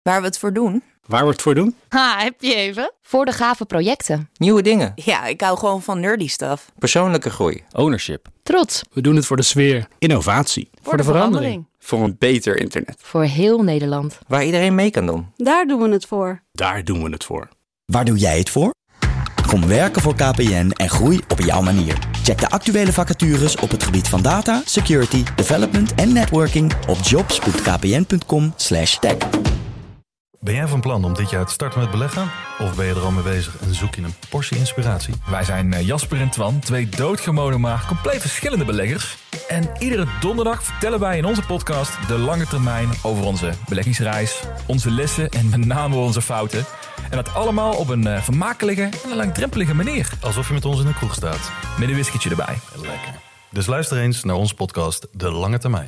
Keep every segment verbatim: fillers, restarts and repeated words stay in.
Waar we het voor doen? Waar we het voor doen? Ha, heb je even? Voor de gave projecten. Nieuwe dingen. Ja, ik hou gewoon van nerdy stuff. Persoonlijke groei. Ownership. Trots. We doen het voor de sfeer. Innovatie. Voor, voor de, de verandering. verandering. Voor een beter internet. Voor heel Nederland. Waar iedereen mee kan doen. Daar doen we het voor. Daar doen we het voor. Waar doe jij het voor? Kom werken voor K P N en groei op jouw manier. Check de actuele vacatures op het gebied van data, security, development en networking op jobs punt k p n punt com slash tech. Ben jij van plan om dit jaar te starten met beleggen? Of ben je er al mee bezig en zoek je een portie inspiratie? Wij zijn Jasper en Twan, twee doodgewone maar compleet verschillende beleggers. En iedere donderdag vertellen wij in onze podcast de lange termijn over onze beleggingsreis, onze lessen en met name onze fouten. En dat allemaal op een uh, vermakelijke en een langdrempelige manier. Alsof je met ons in de kroeg staat. Met een whiskytje erbij. Lekker. Dus luister eens naar onze podcast De Lange Termijn.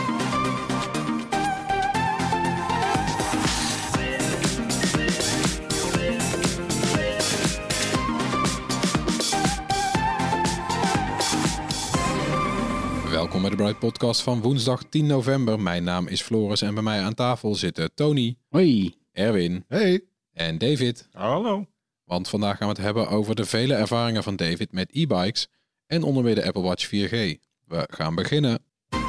Welkom bij de Bright Podcast van woensdag tien november. Mijn naam is Floris en bij mij aan tafel zitten Tony. Hoi. Erwin. Hey. En David. Hallo. Want vandaag gaan we het hebben over de vele ervaringen van David met e-bikes en onder meer de Apple Watch vier G. We gaan beginnen.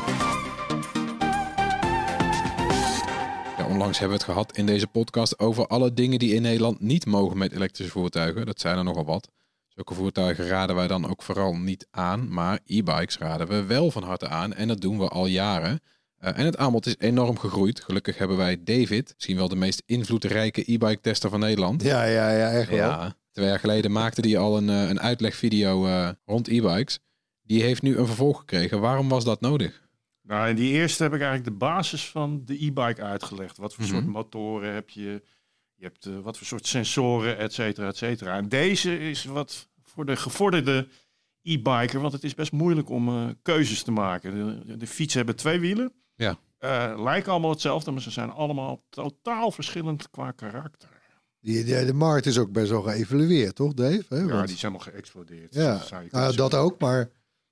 Ja, onlangs hebben we het gehad in deze podcast over alle dingen die in Nederland niet mogen met elektrische voertuigen. Dat zijn er nogal wat. Zulke voertuigen raden wij dan ook vooral niet aan, maar e-bikes raden we wel van harte aan en dat doen we al jaren. Uh, en het aanbod is enorm gegroeid. Gelukkig hebben wij David, misschien wel de meest invloedrijke e-bike tester van Nederland. Ja, ja, ja, echt wel. Ja, twee jaar geleden maakte hij al een, een uitlegvideo uh, rond e-bikes. Die heeft nu een vervolg gekregen. Waarom was dat nodig? Nou, in die eerste heb ik eigenlijk de basis van de e-bike uitgelegd. Wat voor Mm-hmm. soort motoren heb je? Je hebt uh, wat voor soort sensoren, et cetera, et cetera. En deze is wat voor de gevorderde e-biker, want het is best moeilijk om uh, keuzes te maken. De, de fietsen hebben twee wielen. Ja. Uh, lijken allemaal hetzelfde, maar ze zijn allemaal totaal verschillend qua karakter. Die, de, de markt is ook best wel geëvalueerd, toch Dave? Hè? Ja, Want, die is helemaal geëxplodeerd. Ja, zou je nou, dat ook, maar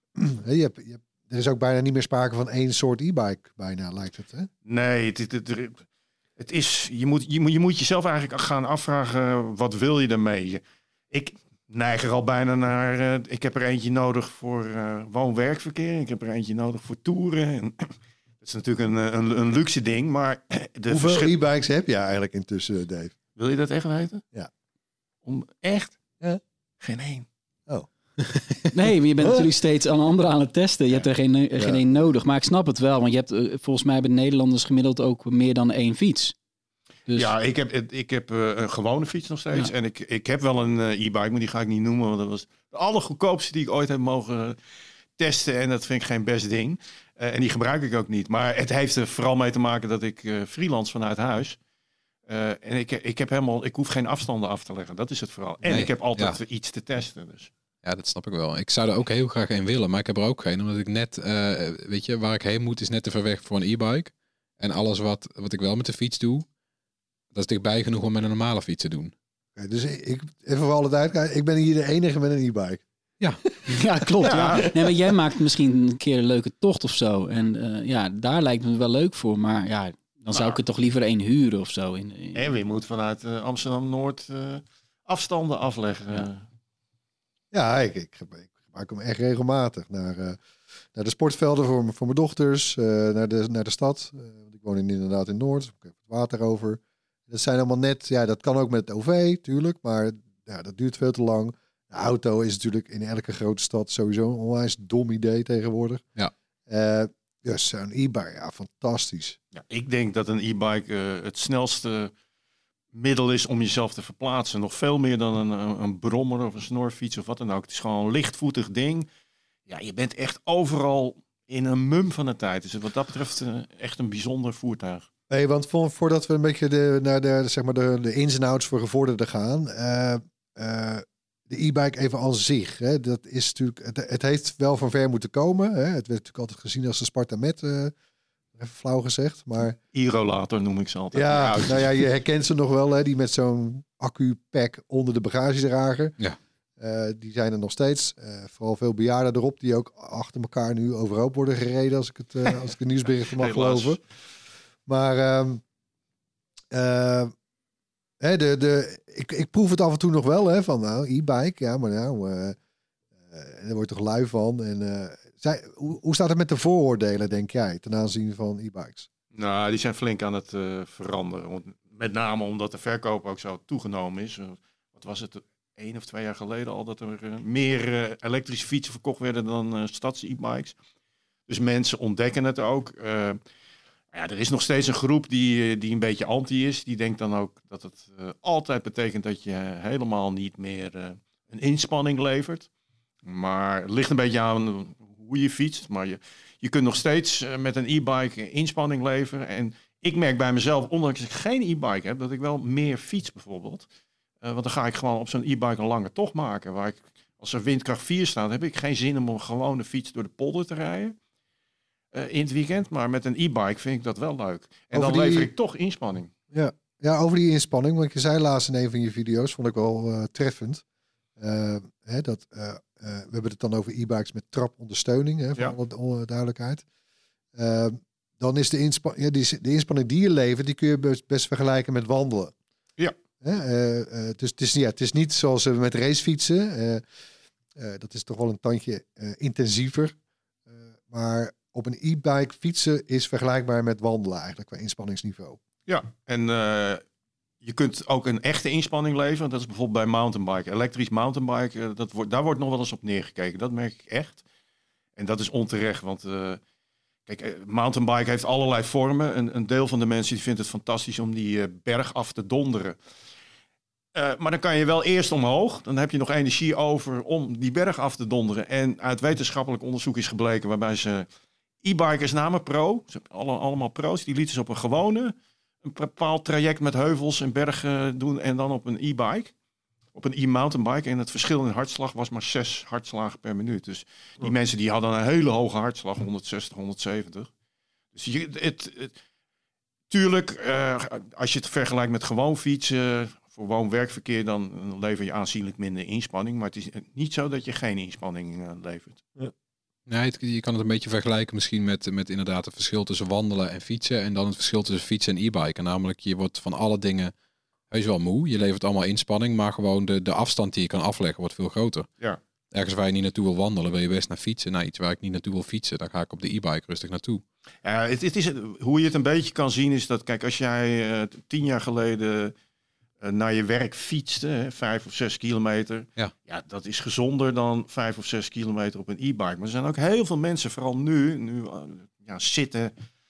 je hebt, je hebt, er is ook bijna niet meer sprake van één soort e-bike, bijna lijkt het. Hè? Nee, het, het, het, het is, je, moet, je, moet, je moet jezelf eigenlijk gaan afvragen, wat wil je ermee? Ik neig er al bijna naar, uh, ik heb er eentje nodig voor uh, woon-werkverkeer, ik heb er eentje nodig voor toeren. En, dat is natuurlijk een, een, een luxe ding, maar... De Hoeveel verschil... e-bikes heb je eigenlijk intussen, Dave? Wil je dat echt weten? Ja. Om echt? Ja. Geen één. Oh. Nee, maar je bent natuurlijk steeds aan andere aan het testen. Je hebt er geen, uh, Ja. geen één nodig. Maar ik snap het wel, want je hebt uh, volgens mij hebben Nederlanders gemiddeld ook meer dan één fiets. Dus... Ja, ik heb, ik heb uh, een gewone fiets nog steeds. Ja. En ik, ik heb wel een uh, e-bike, maar die ga ik niet noemen. Want dat was de allergoedkoopste die ik ooit heb mogen testen. En dat vind ik geen best ding. Uh, en die gebruik ik ook niet. Maar het heeft er vooral mee te maken dat ik uh, freelance vanuit huis. Uh, en ik, ik heb helemaal, ik hoef geen afstanden af te leggen. Dat is het vooral. En Nee, ik heb altijd ja. iets te testen. Dus. Ja, dat snap ik wel. Ik zou er ook heel graag een willen, maar ik heb er ook geen. Omdat ik net, uh, weet je, waar ik heen moet is net te ver weg voor een e-bike. En alles wat, wat ik wel met de fiets doe, dat is dichtbij genoeg om met een normale fiets te doen. Okay, dus ik, even voor alle duidelijkheid, ik ben hier de enige met een e-bike. Ja, ja klopt. Ja. Ja. Nee, maar jij maakt misschien een keer een leuke tocht of zo. En uh, ja, daar lijkt me wel leuk voor. Maar ja, dan zou ik er toch liever één huren of zo. In, in... En we moeten vanuit uh, Amsterdam-Noord uh, afstanden afleggen. Ja. Ja, ik, ik, ik gebruik hem echt regelmatig naar, uh, naar de sportvelden voor, voor mijn dochters, uh, naar, de, naar de stad. Uh, want ik woon in, inderdaad in Noord, ik heb het water over. Dat zijn allemaal net, ja, dat kan ook met het O V, tuurlijk, maar ja, dat duurt veel te lang. De auto is natuurlijk in elke grote stad sowieso een onwijs dom idee tegenwoordig. Ja. Uh, dus zo'n e-bike, ja, fantastisch. Ja, ik denk dat een e-bike uh, het snelste middel is om jezelf te verplaatsen. Nog veel meer dan een, een, een brommer of een snorfiets of wat dan ook. Het is gewoon een lichtvoetig ding. Ja, je bent echt overal in een mum van de tijd. Dus wat dat betreft uh, echt een bijzonder voertuig. Nee, want voor, voordat we een beetje de, naar de, zeg maar de, de ins en outs voor gevorderden gaan. Uh, uh, de e-bike even als zich. Hè, dat is natuurlijk, het, het heeft wel van ver moeten komen. Hè. Het werd natuurlijk altijd gezien als de Spartamet. Uh, even flauw gezegd. Maar e-rollator noem ik ze altijd. Ja, nou ja, je herkent ze nog wel. Hè, die met zo'n accu-pack onder de bagagedrager. Ja. Uh, die zijn er nog steeds. Uh, vooral veel bejaarden erop. Die ook achter elkaar nu overhoop worden gereden. Als ik het, uh, als ik de nieuwsberichten mag geloven. Maar um, Uh, hè, de, de, ik, ik proef het af en toe nog wel, hè, van nou, e-bike, ja, maar nou, uh, uh, daar word je toch lui van. En, uh, zij, hoe, hoe staat het met de vooroordelen, denk jij, ten aanzien van e-bikes? Nou, die zijn flink aan het uh, veranderen. Want met name omdat de verkoop ook zo toegenomen is. Uh, wat was het, één of twee jaar geleden al, dat er uh, meer uh, elektrische fietsen verkocht werden dan uh, stads-e-bikes. Dus mensen ontdekken het ook. Uh, ja, er is nog steeds een groep die, die een beetje anti is. Die denkt dan ook dat het uh, altijd betekent dat je helemaal niet meer uh, een inspanning levert. Maar het ligt een beetje aan hoe je fietst. Maar je, je kunt nog steeds uh, met een e-bike inspanning leveren. En ik merk bij mezelf, ondanks dat ik geen e-bike heb, dat ik wel meer fiets bijvoorbeeld. Uh, want dan ga ik gewoon op zo'n e-bike een lange tocht maken. Waar ik, als er windkracht vier staat, heb ik geen zin om een gewone fiets door de polder te rijden. Uh, in het weekend, maar met een e-bike vind ik dat wel leuk. En over dan die... lever ik toch inspanning. Ja. ja, over die inspanning. Want je zei laatst in een van je video's, vond ik wel uh, treffend. Uh, hè, dat, uh, uh, we hebben het dan over e-bikes met trapondersteuning, hè, voor ja. alle, alle duidelijkheid. Uh, dan is de, inspa- ja, die, de inspanning die je levert, die kun je best, best vergelijken met wandelen. Ja. Hè, uh, uh, dus het is, ja, het is niet zoals uh, met racefietsen. Uh, uh, dat is toch wel een tandje uh, intensiever. Uh, maar op een e-bike fietsen is vergelijkbaar met wandelen eigenlijk qua inspanningsniveau. Ja, en uh, je kunt ook een echte inspanning leveren. Dat is bijvoorbeeld bij mountainbike. Elektrisch mountainbike, uh, dat wordt, daar wordt nog wel eens op neergekeken. Dat merk ik echt. En dat is onterecht, want uh, kijk, uh, mountainbike heeft allerlei vormen. Een, een deel van de mensen die vindt het fantastisch om die uh, berg af te donderen. Uh, maar dan kan je wel eerst omhoog. Dan heb je nog energie over om die berg af te donderen. En uit wetenschappelijk onderzoek is gebleken waarbij ze e-bikers namen pro, ze alle, allemaal pro's, die lieten ze op een gewone, een bepaald traject met heuvels en bergen doen en dan op een e-bike, op een e-mountainbike. En het verschil in hartslag was maar zes hartslagen per minuut. Dus die oh. mensen die hadden een hele hoge hartslag, honderdzestig, honderdzeventig. Dus je, het, het, tuurlijk, uh, als je het vergelijkt met gewoon fietsen, voor woon-werkverkeer, dan lever je aanzienlijk minder inspanning. Maar het is niet zo dat je geen inspanning uh, levert. Ja. Nee, het, je kan het een beetje vergelijken misschien met, met inderdaad het verschil tussen wandelen en fietsen. En dan het verschil tussen fietsen en e-biken. Namelijk, je wordt van alle dingen heus wel moe. Je levert allemaal inspanning, maar gewoon de, de afstand die je kan afleggen wordt veel groter. Ja. Ergens waar je niet naartoe wil wandelen, wil je best naar fietsen. Nou, iets waar ik niet naartoe wil fietsen, dan ga ik op de e-bike rustig naartoe. Ja, het, het is, hoe je het een beetje kan zien is dat, kijk, als jij uh, tien jaar geleden uh, naar je werk fietste, hè, vijf of zes kilometer. Ja. ja, dat is gezonder dan vijf of zes kilometer op een e-bike. Maar er zijn ook heel veel mensen, vooral nu, nu uh, ja, zitten,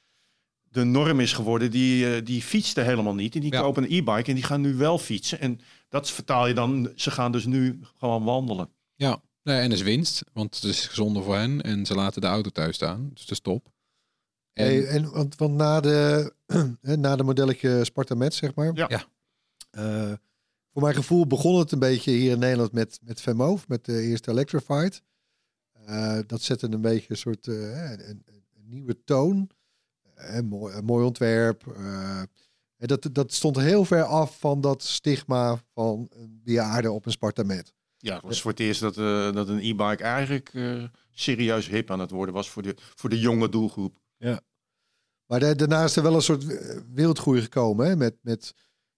de norm is geworden, die, uh, die fietsten helemaal niet. En die ja. kopen een e-bike en die gaan nu wel fietsen. En dat vertaal je dan, ze gaan dus nu gewoon wandelen. Ja, nee, en is winst, want het is gezonder voor hen en ze laten de auto thuis staan. Dus dat is top. En, hey, en want, want na de, na de modelletje Sparta Met, zeg maar. Ja. ja. Uh, voor mijn gevoel begon het een beetje hier in Nederland met, met Venmove, met de eerste Electrified. Uh, dat zette een beetje een soort uh, een, een, een nieuwe toon. Uh, mooi, een mooi ontwerp. Uh, en dat, dat stond heel ver af van dat stigma van een bejaarde op een Sparta Met. Ja, het was voor het eerst dat, uh, dat een e-bike eigenlijk uh, serieus hip aan het worden was voor de, voor de jonge doelgroep. Ja. Maar de, daarna is er wel een soort wereldgroei gekomen, hè? Met, met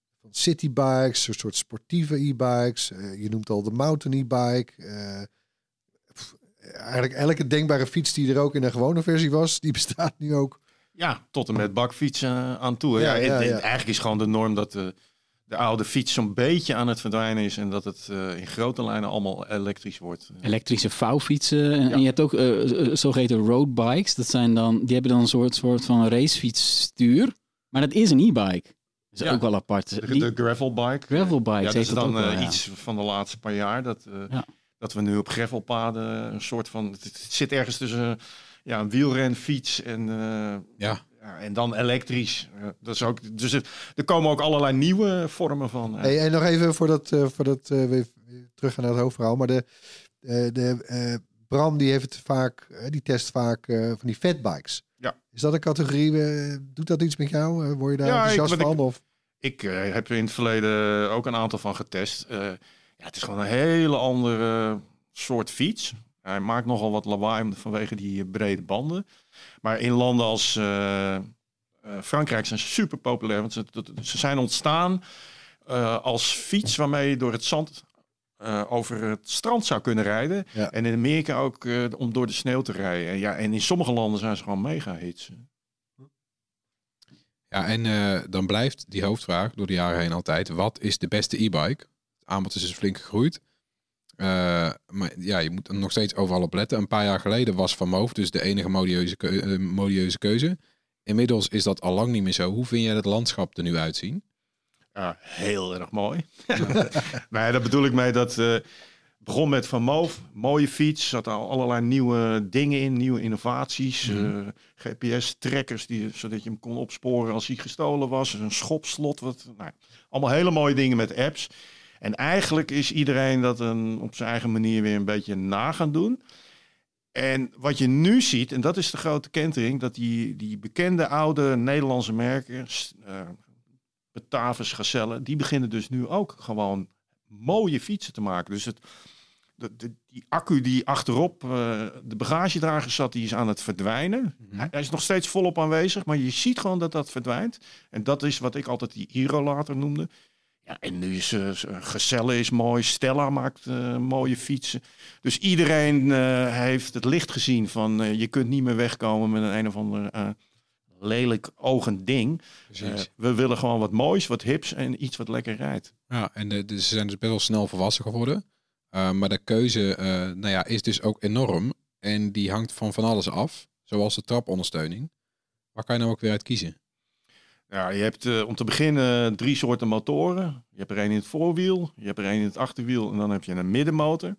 citybikes, een soort sportieve e-bikes. Uh, je noemt al de mountain e-bike. Uh, pff, eigenlijk elke denkbare fiets die er ook in een gewone versie was, die bestaat nu ook. Ja, tot en met bakfietsen uh, aan toe. Ja, ja, ja, ja. Eigenlijk is gewoon de norm dat de, de oude fiets zo'n beetje aan het verdwijnen is en dat het uh, in grote lijnen allemaal elektrisch wordt. Elektrische vouwfietsen. En, Ja. en je hebt ook uh, zogeheten roadbikes. Dat zijn dan, die hebben dan een soort, soort van racefietsstuur. Maar dat is een e-bike. Dat is Ja. ook wel apart. De, Die- de gravelbike. Gravelbikes Ja, dat heeft is dat dan ook wel, uh, ja. iets van de laatste paar jaar. Dat, uh, Ja. dat we nu op gravelpaden een soort van... Het, het zit ergens tussen uh, ja, een wielrenfiets en, uh, Ja. ja, en dan elektrisch. Uh, dat is ook, dus er, er komen ook allerlei nieuwe vormen van. Uh. Hey, en nog even voordat, uh, voordat uh, we weer terug gaan naar het hoofdverhaal. Maar de, uh, de uh, Bram die heeft het vaak, uh, die test vaak uh, van die fatbikes. Ja. Is dat een categorie? Uh, doet dat iets met jou? Uh, word je daar Ja, enthousiast ik- wat van? ik- Of? Ik uh, heb er in het verleden ook een aantal van getest. Uh, ja, het is gewoon een hele andere soort fiets. Hij maakt nogal wat lawaai vanwege die brede banden. Maar in landen als uh, Uh, Frankrijk zijn super populair, want ze, ze zijn ontstaan uh, als fiets waarmee je door het zand uh, over het strand zou kunnen rijden. Ja. En in Amerika ook uh, om door de sneeuw te rijden. En, ja, en in sommige landen zijn ze gewoon mega hits. Ja, en uh, dan blijft die hoofdvraag door de jaren heen altijd: wat is de beste e-bike? Het aanbod is dus flink gegroeid. Uh, maar ja, je moet er nog steeds overal op letten. Een paar jaar geleden was Van Moof dus de enige modieuze, keu- uh, modieuze keuze. Inmiddels is dat al lang niet meer zo. Hoe vind jij het landschap er nu uitzien? Ja, heel erg mooi. Maar dat bedoel ik mee dat... Uh, begon met Van Moof, mooie fiets, zat al allerlei nieuwe dingen in, nieuwe innovaties, mm-hmm. uh, G P S-trackers, die, zodat je hem kon opsporen als hij gestolen was, een schopslot, wat, nou, allemaal hele mooie dingen met apps. En eigenlijk is iedereen dat een, op zijn eigen manier weer een beetje na gaan doen. En wat je nu ziet, en dat is de grote kentering, dat die, die bekende oude Nederlandse merken, uh, Batavus, Gazelle, die beginnen dus nu ook gewoon mooie fietsen te maken. Dus het, de, de, die accu die achterop uh, de bagagedrager zat, die is aan het verdwijnen. Mm-hmm. Hij, hij is nog steeds volop aanwezig, maar je ziet gewoon dat dat verdwijnt. En dat is wat ik altijd die Aerolator noemde. Ja, en nu is uh, Gazelle is mooi, Stella maakt uh, mooie fietsen. Dus iedereen uh, heeft het licht gezien van uh, je kunt niet meer wegkomen met een een of ander uh, lelijk ogend ding. Uh, we willen gewoon wat moois, wat hips en iets wat lekker rijdt. Ja, en de, de, ze zijn dus best wel snel volwassen geworden. Uh, maar de keuze uh, nou ja, is dus ook enorm. En die hangt van van alles af. Zoals de trapondersteuning. Waar kan je nou ook weer uit kiezen? Ja, je hebt uh, om te beginnen drie soorten motoren. Je hebt er één in het voorwiel, je hebt er één in het achterwiel en dan heb je een middenmotor.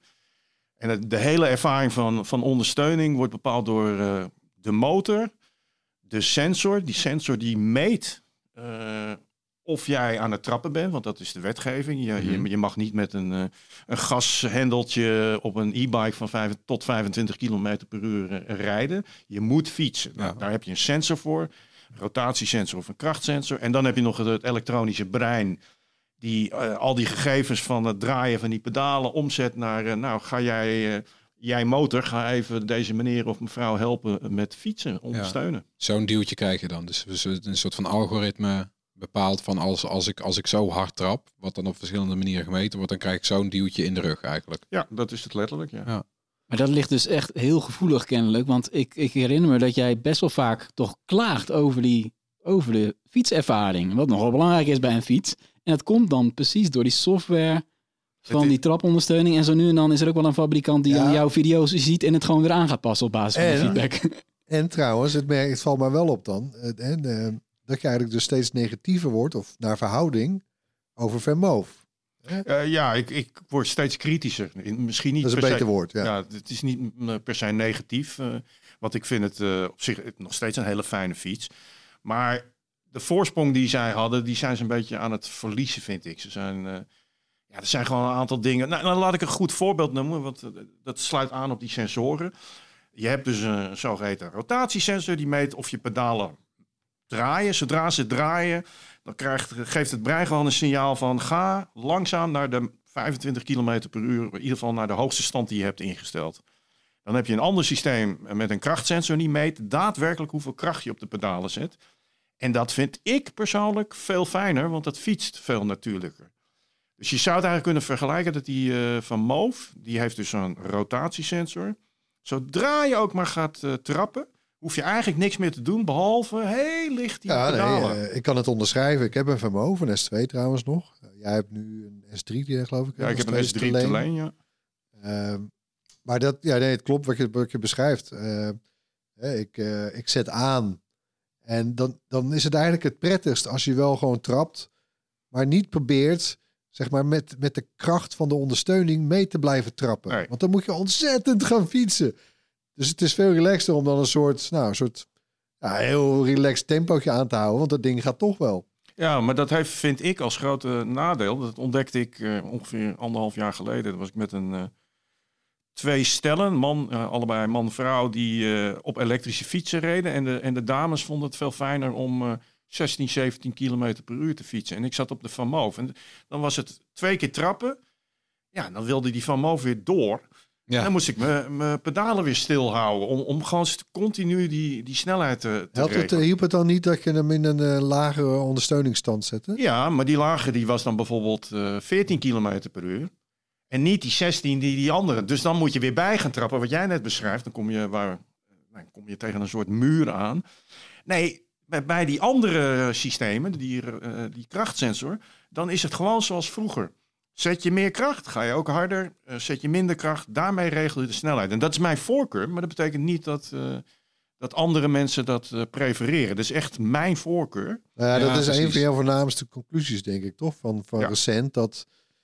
En het, de hele ervaring van, van ondersteuning wordt bepaald door uh, de motor, de sensor. Die sensor die meet uh, of jij aan het trappen bent, want dat is de wetgeving. Je, mm-hmm. je, je mag niet met een, uh, een gashendeltje op een e-bike van vijf tot vijfentwintig kilometer per uur uh, rijden. Je moet fietsen. Ja. Nou, daar heb je een sensor voor. Rotatiesensor of een krachtsensor. En dan heb je nog het, het elektronische brein die uh, al die gegevens van het draaien van die pedalen omzet naar, uh, nou ga jij, uh, jij motor, ga even deze meneer of mevrouw helpen met fietsen, ondersteunen. Ja, zo'n duwtje krijg je dan. Dus een soort van algoritme bepaalt van als, als, ik, als ik zo hard trap, wat dan op verschillende manieren gemeten wordt, dan krijg ik zo'n duwtje in de rug eigenlijk. Ja, dat is het letterlijk, ja. ja. Maar dat ligt dus echt heel gevoelig kennelijk. Want ik, ik herinner me dat jij best wel vaak toch klaagt over, die, over de fietservaring. Wat nogal belangrijk is bij een fiets. En dat komt dan precies door die software van die trapondersteuning. En zo nu en dan is er ook wel een fabrikant die ja. dan jouw video's ziet en het gewoon weer aan gaat passen op basis en, van de feedback. En trouwens, het, merk, het valt mij wel op dan. En, uh, dat je eigenlijk dus steeds negatiever wordt, of naar verhouding, over Van Moof. Uh, ja, ik, ik word steeds kritischer. Misschien niet dat is een per beter se, woord. Ja. Ja, het is niet uh, per se negatief. Uh, want ik vind het uh, op zich nog steeds een hele fijne fiets. Maar de voorsprong die zij hadden, die zijn ze een beetje aan het verliezen, vind ik. Ze zijn, uh, ja, er zijn gewoon een aantal dingen. Nou, dan laat ik een goed voorbeeld noemen, want uh, dat sluit aan op die sensoren. Je hebt dus een zogeheten rotatiesensor die meet of je pedalen draaien. Zodra ze draaien, dan krijgt, geeft het brein gewoon een signaal van ga langzaam naar de vijfentwintig kilometer per uur. In ieder geval naar de hoogste stand die je hebt ingesteld. Dan heb je een ander systeem met een krachtsensor die meet daadwerkelijk hoeveel kracht je op de pedalen zet. En dat vind ik persoonlijk veel fijner, want dat fietst veel natuurlijker. Dus je zou het eigenlijk kunnen vergelijken dat die uh, Van Moof, die heeft dus zo'n rotatiesensor. Zodra je ook maar gaat uh, trappen, hoef je eigenlijk niks meer te doen, behalve heel licht die ja, pedalen. Nee, uh, ik kan het onderschrijven. Ik heb een Van Moof, een S twee trouwens nog. Uh, jij hebt nu een S drie, die, geloof ik. Ja, ik heb een S drie te leen, ja. Uh, maar dat, ja, nee, het klopt wat je, wat je beschrijft. Uh, uh, ik, uh, ik zet aan en dan, dan is het eigenlijk het prettigst als je wel gewoon trapt, maar niet probeert, zeg maar, met, met de kracht van de ondersteuning mee te blijven trappen. Nee. Want dan moet je ontzettend gaan fietsen. Dus het is veel relaxter om dan een soort, nou, een soort ja, heel relaxed tempootje aan te houden. Want dat ding gaat toch wel. Ja, maar dat heeft, vind ik, als grote nadeel. Dat ontdekte ik uh, ongeveer anderhalf jaar geleden. Dat was ik met een uh, twee stellen, man, uh, allebei man en vrouw, die uh, op elektrische fietsen reden. En de, en de dames vonden het veel fijner om uh, zestien, zeventien kilometer per uur te fietsen. En ik zat op de Van Moof. En dan was het twee keer trappen. Ja, dan wilde die Van Moof weer door. Ja. Dan moest ik mijn pedalen weer stilhouden. Om, om gewoon continu die, die snelheid te, te Helpt het, regelen. hielp het dan niet dat je hem in een uh, lagere ondersteuningsstand zette? Ja, maar die lage die was dan bijvoorbeeld uh, veertien kilometer per uur. En niet die zestien die die andere. Dus dan moet je weer bij gaan trappen. Wat jij net beschrijft. Dan kom je, waar, dan kom je tegen een soort muur aan. Nee, bij, bij die andere systemen, die, uh, die krachtsensor, dan is het gewoon zoals vroeger. Zet je meer kracht, ga je ook harder. Uh, zet je minder kracht, daarmee regel je de snelheid. En dat is mijn voorkeur, maar dat betekent niet dat, uh, dat andere mensen dat uh, prefereren. Dat is echt mijn voorkeur. Nou ja, dat ja, is precies. een van jouw voornaamste conclusies, denk ik, toch? Van, van ja. recent, dat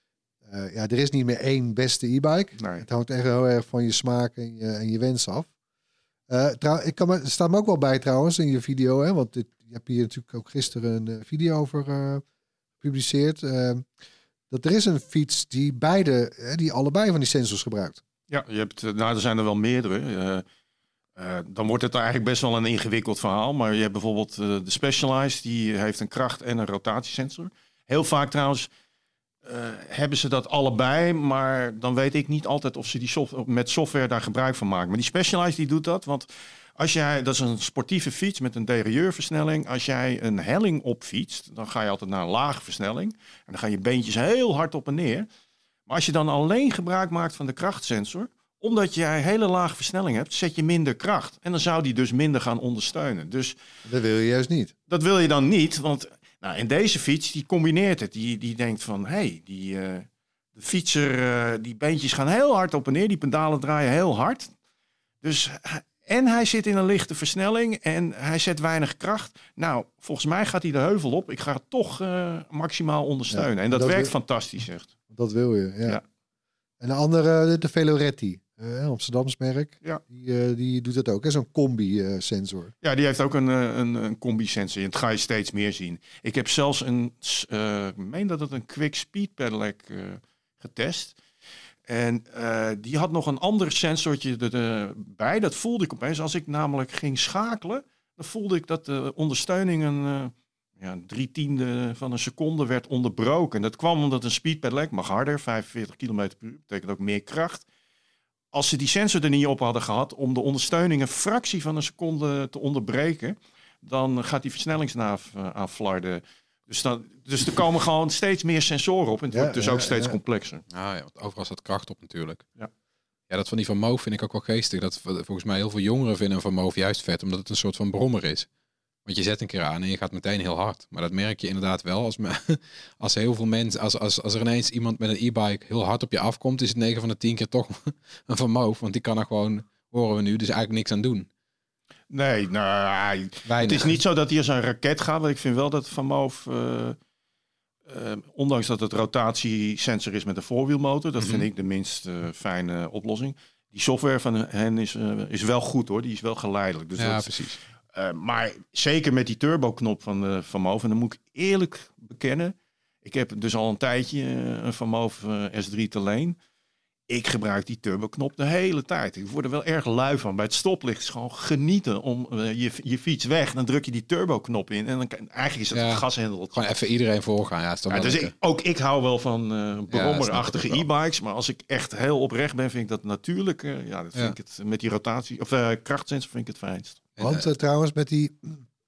uh, ja, er is niet meer één beste e-bike. Nee. Het hangt echt heel erg van je smaak en je, en je wens af. Uh, trouw, ik kan me, er staat me ook wel bij trouwens in je video, hè, want dit, je hebt hier natuurlijk ook gisteren een uh, video over uh, gepubliceerd. Uh, dat er is een fiets die beide, uh, die allebei van die sensors gebruikt. Ja, je hebt, nou, er zijn er wel meerdere. Uh, uh, dan wordt het eigenlijk best wel een ingewikkeld verhaal. Maar je hebt bijvoorbeeld uh, de Specialized, die heeft een kracht- en een rotatiesensor. Heel vaak trouwens uh, hebben ze dat allebei, maar dan weet ik niet altijd of ze die soft- met software daar gebruik van maken. Maar die Specialized die doet dat, want als jij, dat is een sportieve fiets met een derailleurversnelling. Als jij een helling opfietst, dan ga je altijd naar een lage versnelling. En dan gaan je beentjes heel hard op en neer. Maar als je dan alleen gebruik maakt van de krachtsensor, omdat jij hele lage versnelling hebt, zet je minder kracht. En dan zou die dus minder gaan ondersteunen. Dus dat wil je juist niet. Dat wil je dan niet, want nou, in deze fiets, die combineert het. Die, die denkt van, hé, hey, die uh, de fietser, uh, die beentjes gaan heel hard op en neer. Die pedalen draaien heel hard. Dus, en hij zit in een lichte versnelling en hij zet weinig kracht. Nou, volgens mij gaat hij de heuvel op. Ik ga het toch uh, maximaal ondersteunen. Ja, en dat, dat werkt wil... fantastisch, echt. Dat wil je, ja. ja. En de andere, de Veloretti, uh, Amsterdams merk, ja. die, uh, die doet dat ook. Hè? Zo'n combi-sensor. Ja, die heeft ook een, een, een combi-sensor. En dat ga je steeds meer zien. Ik heb zelfs een, uh, ik meen dat het een Quick Speed Pedelec uh, getest. En uh, die had nog een ander sensortje erbij. Dat voelde ik opeens. Als ik namelijk ging schakelen, dan voelde ik dat de ondersteuning een... Uh, Ja, drie tiende van een seconde werd onderbroken. En dat kwam omdat een speed pedelec mag harder, vijfenveertig kilometer per uur, betekent ook meer kracht. Als ze die sensor er niet op hadden gehad om de ondersteuning een fractie van een seconde te onderbreken, dan gaat die versnellingsnaaf uh, aan flarden. Dus, dan, dus er komen gewoon steeds meer sensoren op en het ja, wordt dus ja, ook steeds ja. complexer. Ah, ja, want overal staat kracht op natuurlijk. Ja. Ja, dat van die Van Moof vind ik ook wel geestig. Dat volgens mij heel veel jongeren vinden een Van Moof juist vet, omdat het een soort van brommer is. Want je zet een keer aan en je gaat meteen heel hard. Maar dat merk je inderdaad wel als, me, als heel veel mensen, als, als, als er ineens iemand met een e-bike heel hard op je afkomt, is het negen van de tien keer toch een Van Moof. Want die kan er gewoon, horen we nu, dus eigenlijk niks aan doen. Nee, nou, het is niet zo dat hij als een raket gaat. Want ik vind wel dat Van Moof, uh, uh, ondanks dat het rotatiesensor is met een voorwielmotor, dat mm-hmm. vind ik de minst uh, fijne oplossing. Die software van hen is, uh, is wel goed hoor, die is wel geleidelijk. Dus ja, dat, precies. Uh, maar zeker met die turboknop van uh, Van Moof, en dan moet ik eerlijk bekennen, ik heb dus al een tijdje uh, een Van Moof uh, S drie te leen. Ik gebruik die turboknop de hele tijd. Ik word er wel erg lui van. Bij het stoplicht is gewoon genieten om uh, je, je fiets weg. Dan druk je die turboknop in en dan eigenlijk is het ja, een gashendel. Gewoon even iedereen voorgaan. Ja, is toch ja, dus ik, ook ik hou wel van uh, brommerachtige ja, e-bikes, maar als ik echt heel oprecht ben, vind ik dat natuurlijk. Uh, ja, dat vind ja. ik het met die rotatie of uh, krachtsensor vind ik het fijnst. Want uh, trouwens met die,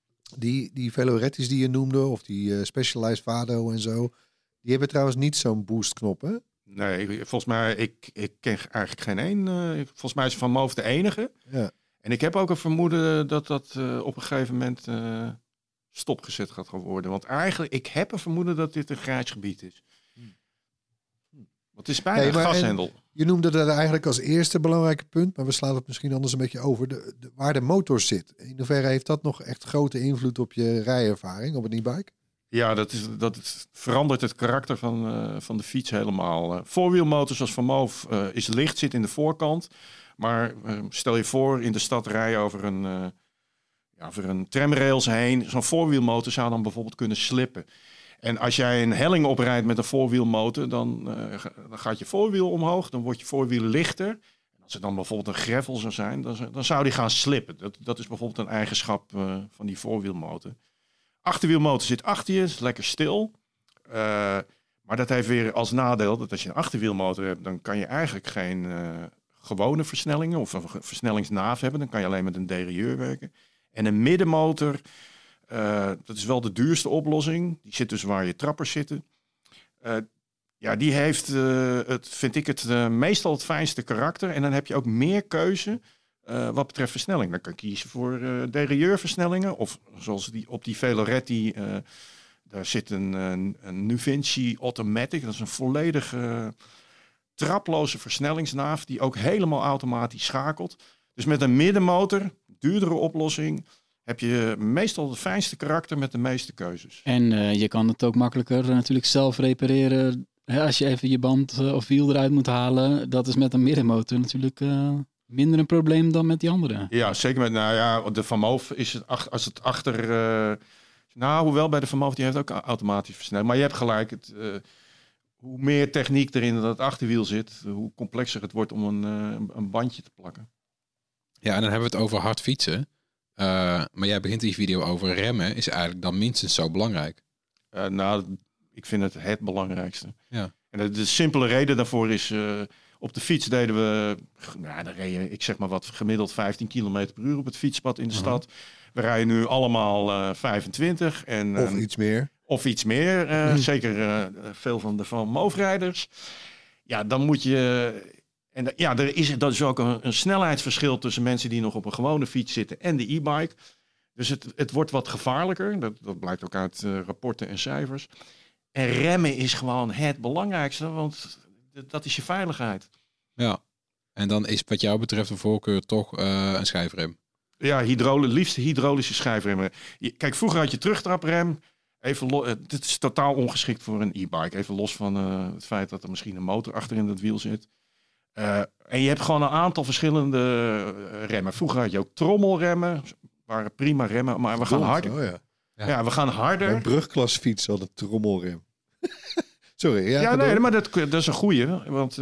die, die Veloretti's die je noemde, of die uh, Specialized Vado en zo, die hebben trouwens niet zo'n boostknop, hè? Nee, volgens mij, ik, ik ken eigenlijk geen één. Uh, volgens mij is Van Moof de enige. Ja. En ik heb ook een vermoeden dat dat uh, op een gegeven moment uh, stopgezet gaat worden. Want eigenlijk, ik heb een vermoeden dat dit een grijs gebied is. Want het is bijna hey, een gashendel. Je noemde dat eigenlijk als eerste belangrijke punt, maar we slaan het misschien anders een beetje over. De, de, waar de motor zit. In hoeverre heeft dat nog echt grote invloed op je rijervaring op een e-bike? Ja, dat, is, dat is, verandert het karakter van, uh, van de fiets helemaal. Uh, voorwielmotor zoals Van Moof uh, is licht, zit in de voorkant. Maar uh, stel je voor in de stad rijden over een, uh, ja, over een tramrails heen. Zo'n voorwielmotor zou dan bijvoorbeeld kunnen slippen. En als jij een helling oprijdt met een voorwielmotor, dan, uh, dan gaat je voorwiel omhoog. Dan wordt je voorwiel lichter. En als er dan bijvoorbeeld een gravel zou zijn, dan, dan zou die gaan slippen. Dat, dat is bijvoorbeeld een eigenschap uh, van die voorwielmotor. Achterwielmotor zit achter je, is lekker stil. Uh, maar dat heeft weer als nadeel dat als je een achterwielmotor hebt, dan kan je eigenlijk geen uh, gewone versnellingen of een versnellingsnaaf hebben. Dan kan je alleen met een derailleur werken. En een middenmotor, uh, dat is wel de duurste oplossing. Die zit dus waar je trappers zitten. Uh, ja, die heeft, uh, het, vind ik het, uh, meestal het fijnste karakter. En dan heb je ook meer keuze uh, wat betreft versnelling. Dan kan je kiezen voor uh, derailleurversnellingen. Of zoals die op die Veloretti, uh, daar zit een, een, een Nuvinci Automatic. Dat is een volledige uh, traploze versnellingsnaaf die ook helemaal automatisch schakelt. Dus met een middenmotor, duurdere oplossing, heb je meestal het fijnste karakter met de meeste keuzes. En uh, je kan het ook makkelijker uh, natuurlijk zelf repareren. Hè, als je even je band uh, of wiel eruit moet halen. Dat is met een middenmotor natuurlijk uh, minder een probleem dan met die andere. Ja, zeker met, nou ja, de Van Moof is het, ach, als het achter... Uh, nou, hoewel bij de Van Moof, die heeft ook automatisch versnelling. Maar je hebt gelijk, het, uh, hoe meer techniek er in dat achterwiel zit, hoe complexer het wordt om een, uh, een bandje te plakken. Ja, en dan hebben we het over hard fietsen. Uh, maar jij begint die video over remmen, is eigenlijk dan minstens zo belangrijk. Uh, nou, ik vind het het belangrijkste. Ja. En de, de simpele reden daarvoor is, uh, op de fiets deden we, nou, dan reden, ik zeg maar wat, gemiddeld vijftien kilometer per uur op het fietspad in de uh-huh. stad. We rijden nu allemaal uh, vijfentwintig. En, of uh, iets meer. Of iets meer, uh, mm. zeker uh, veel van de Van Moof-rijders. Ja, dan moet je... En ja, er is, dat is ook een, een snelheidsverschil tussen mensen die nog op een gewone fiets zitten en de e-bike. Dus het, het wordt wat gevaarlijker. Dat, dat blijkt ook uit uh, rapporten en cijfers. En remmen is gewoon het belangrijkste, want dat is je veiligheid. Ja, en dan is wat jou betreft de voorkeur toch uh, een schijfrem. Ja, hydrole, liefst hydraulische schijfremmen. Kijk, vroeger had je terugtraprem. Even lo- dit is totaal ongeschikt voor een e-bike. Even los van uh, het feit dat er misschien een motor achter in het wiel zit. Uh, en je hebt gewoon een aantal verschillende uh, remmen. Vroeger had je ook trommelremmen. Waren prima remmen, maar we gaan harder. Oh, ja. Ja. ja, we gaan harder. Een brugklasfiets had een trommelrem. Sorry. Ja, ja nee, maar dat, dat is een goeie. Want uh,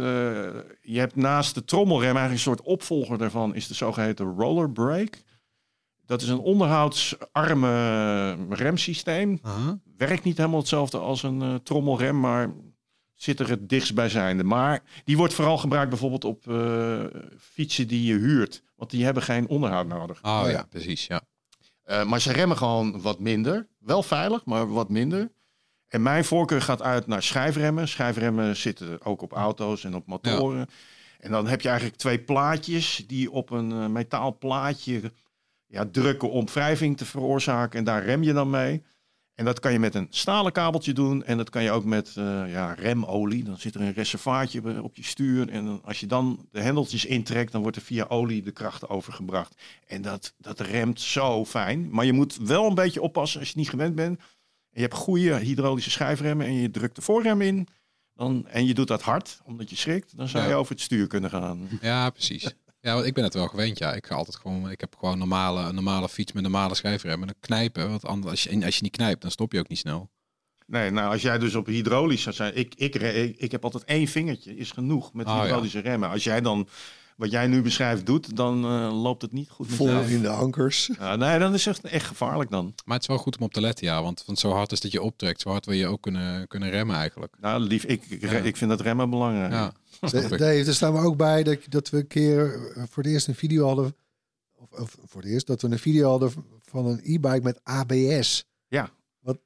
je hebt naast de trommelrem eigenlijk een soort opvolger daarvan is de zogeheten roller brake. Dat is een onderhoudsarme remsysteem. Uh-huh. Werkt niet helemaal hetzelfde als een uh, trommelrem, maar zit er het dichtstbijzijnde. Maar die wordt vooral gebruikt bijvoorbeeld op uh, fietsen die je huurt. Want die hebben geen onderhoud nodig. Oh ja, ja precies, ja. Uh, maar ze remmen gewoon wat minder. Wel veilig, maar wat minder. En mijn voorkeur gaat uit naar schijfremmen. Schijfremmen zitten ook op auto's en op motoren. Ja. En dan heb je eigenlijk twee plaatjes die op een uh, metaal plaatje ja, drukken om wrijving te veroorzaken. En daar rem je dan mee. En dat kan je met een stalen kabeltje doen. En dat kan je ook met uh, ja, remolie. Dan zit er een reservaatje op je stuur. En als je dan de hendeltjes intrekt, dan wordt er via olie de kracht overgebracht. En dat, dat remt zo fijn. Maar je moet wel een beetje oppassen als je niet gewend bent. En je hebt goede hydraulische schijfremmen en je drukt de voorrem in. Dan, en je doet dat hard, omdat je schrikt. Dan zou ja. je over het stuur kunnen gaan. Ja, precies. Ja, want ik ben het wel gewend. Ja, ik ga altijd gewoon. Ik heb gewoon normale, een normale fiets met normale schijfremmen. Dan knijpen. Want anders, als je, als je niet knijpt, dan stop je ook niet snel. Nee, nou als jij dus op hydraulisch zou zijn. Ik, ik, ik, ik heb altijd één vingertje, is genoeg met oh, hydraulische ja. remmen. Als jij dan wat jij nu beschrijft doet, dan uh, loopt het niet goed. Vol in de ankers. Ja, nee, dan is het echt gevaarlijk dan. Maar het is wel goed om op te letten, ja. Want, want zo hard is dat je optrekt, zo hard wil je ook kunnen, kunnen remmen eigenlijk. Nou, lief, ik, ik, ja. ik vind dat remmen belangrijk. Ja. Dave, er staan we ook bij dat, dat we een keer voor het eerst een video hadden. Of, of voor het eerst dat we een video hadden van een e-bike met A B S. Ja. Wat?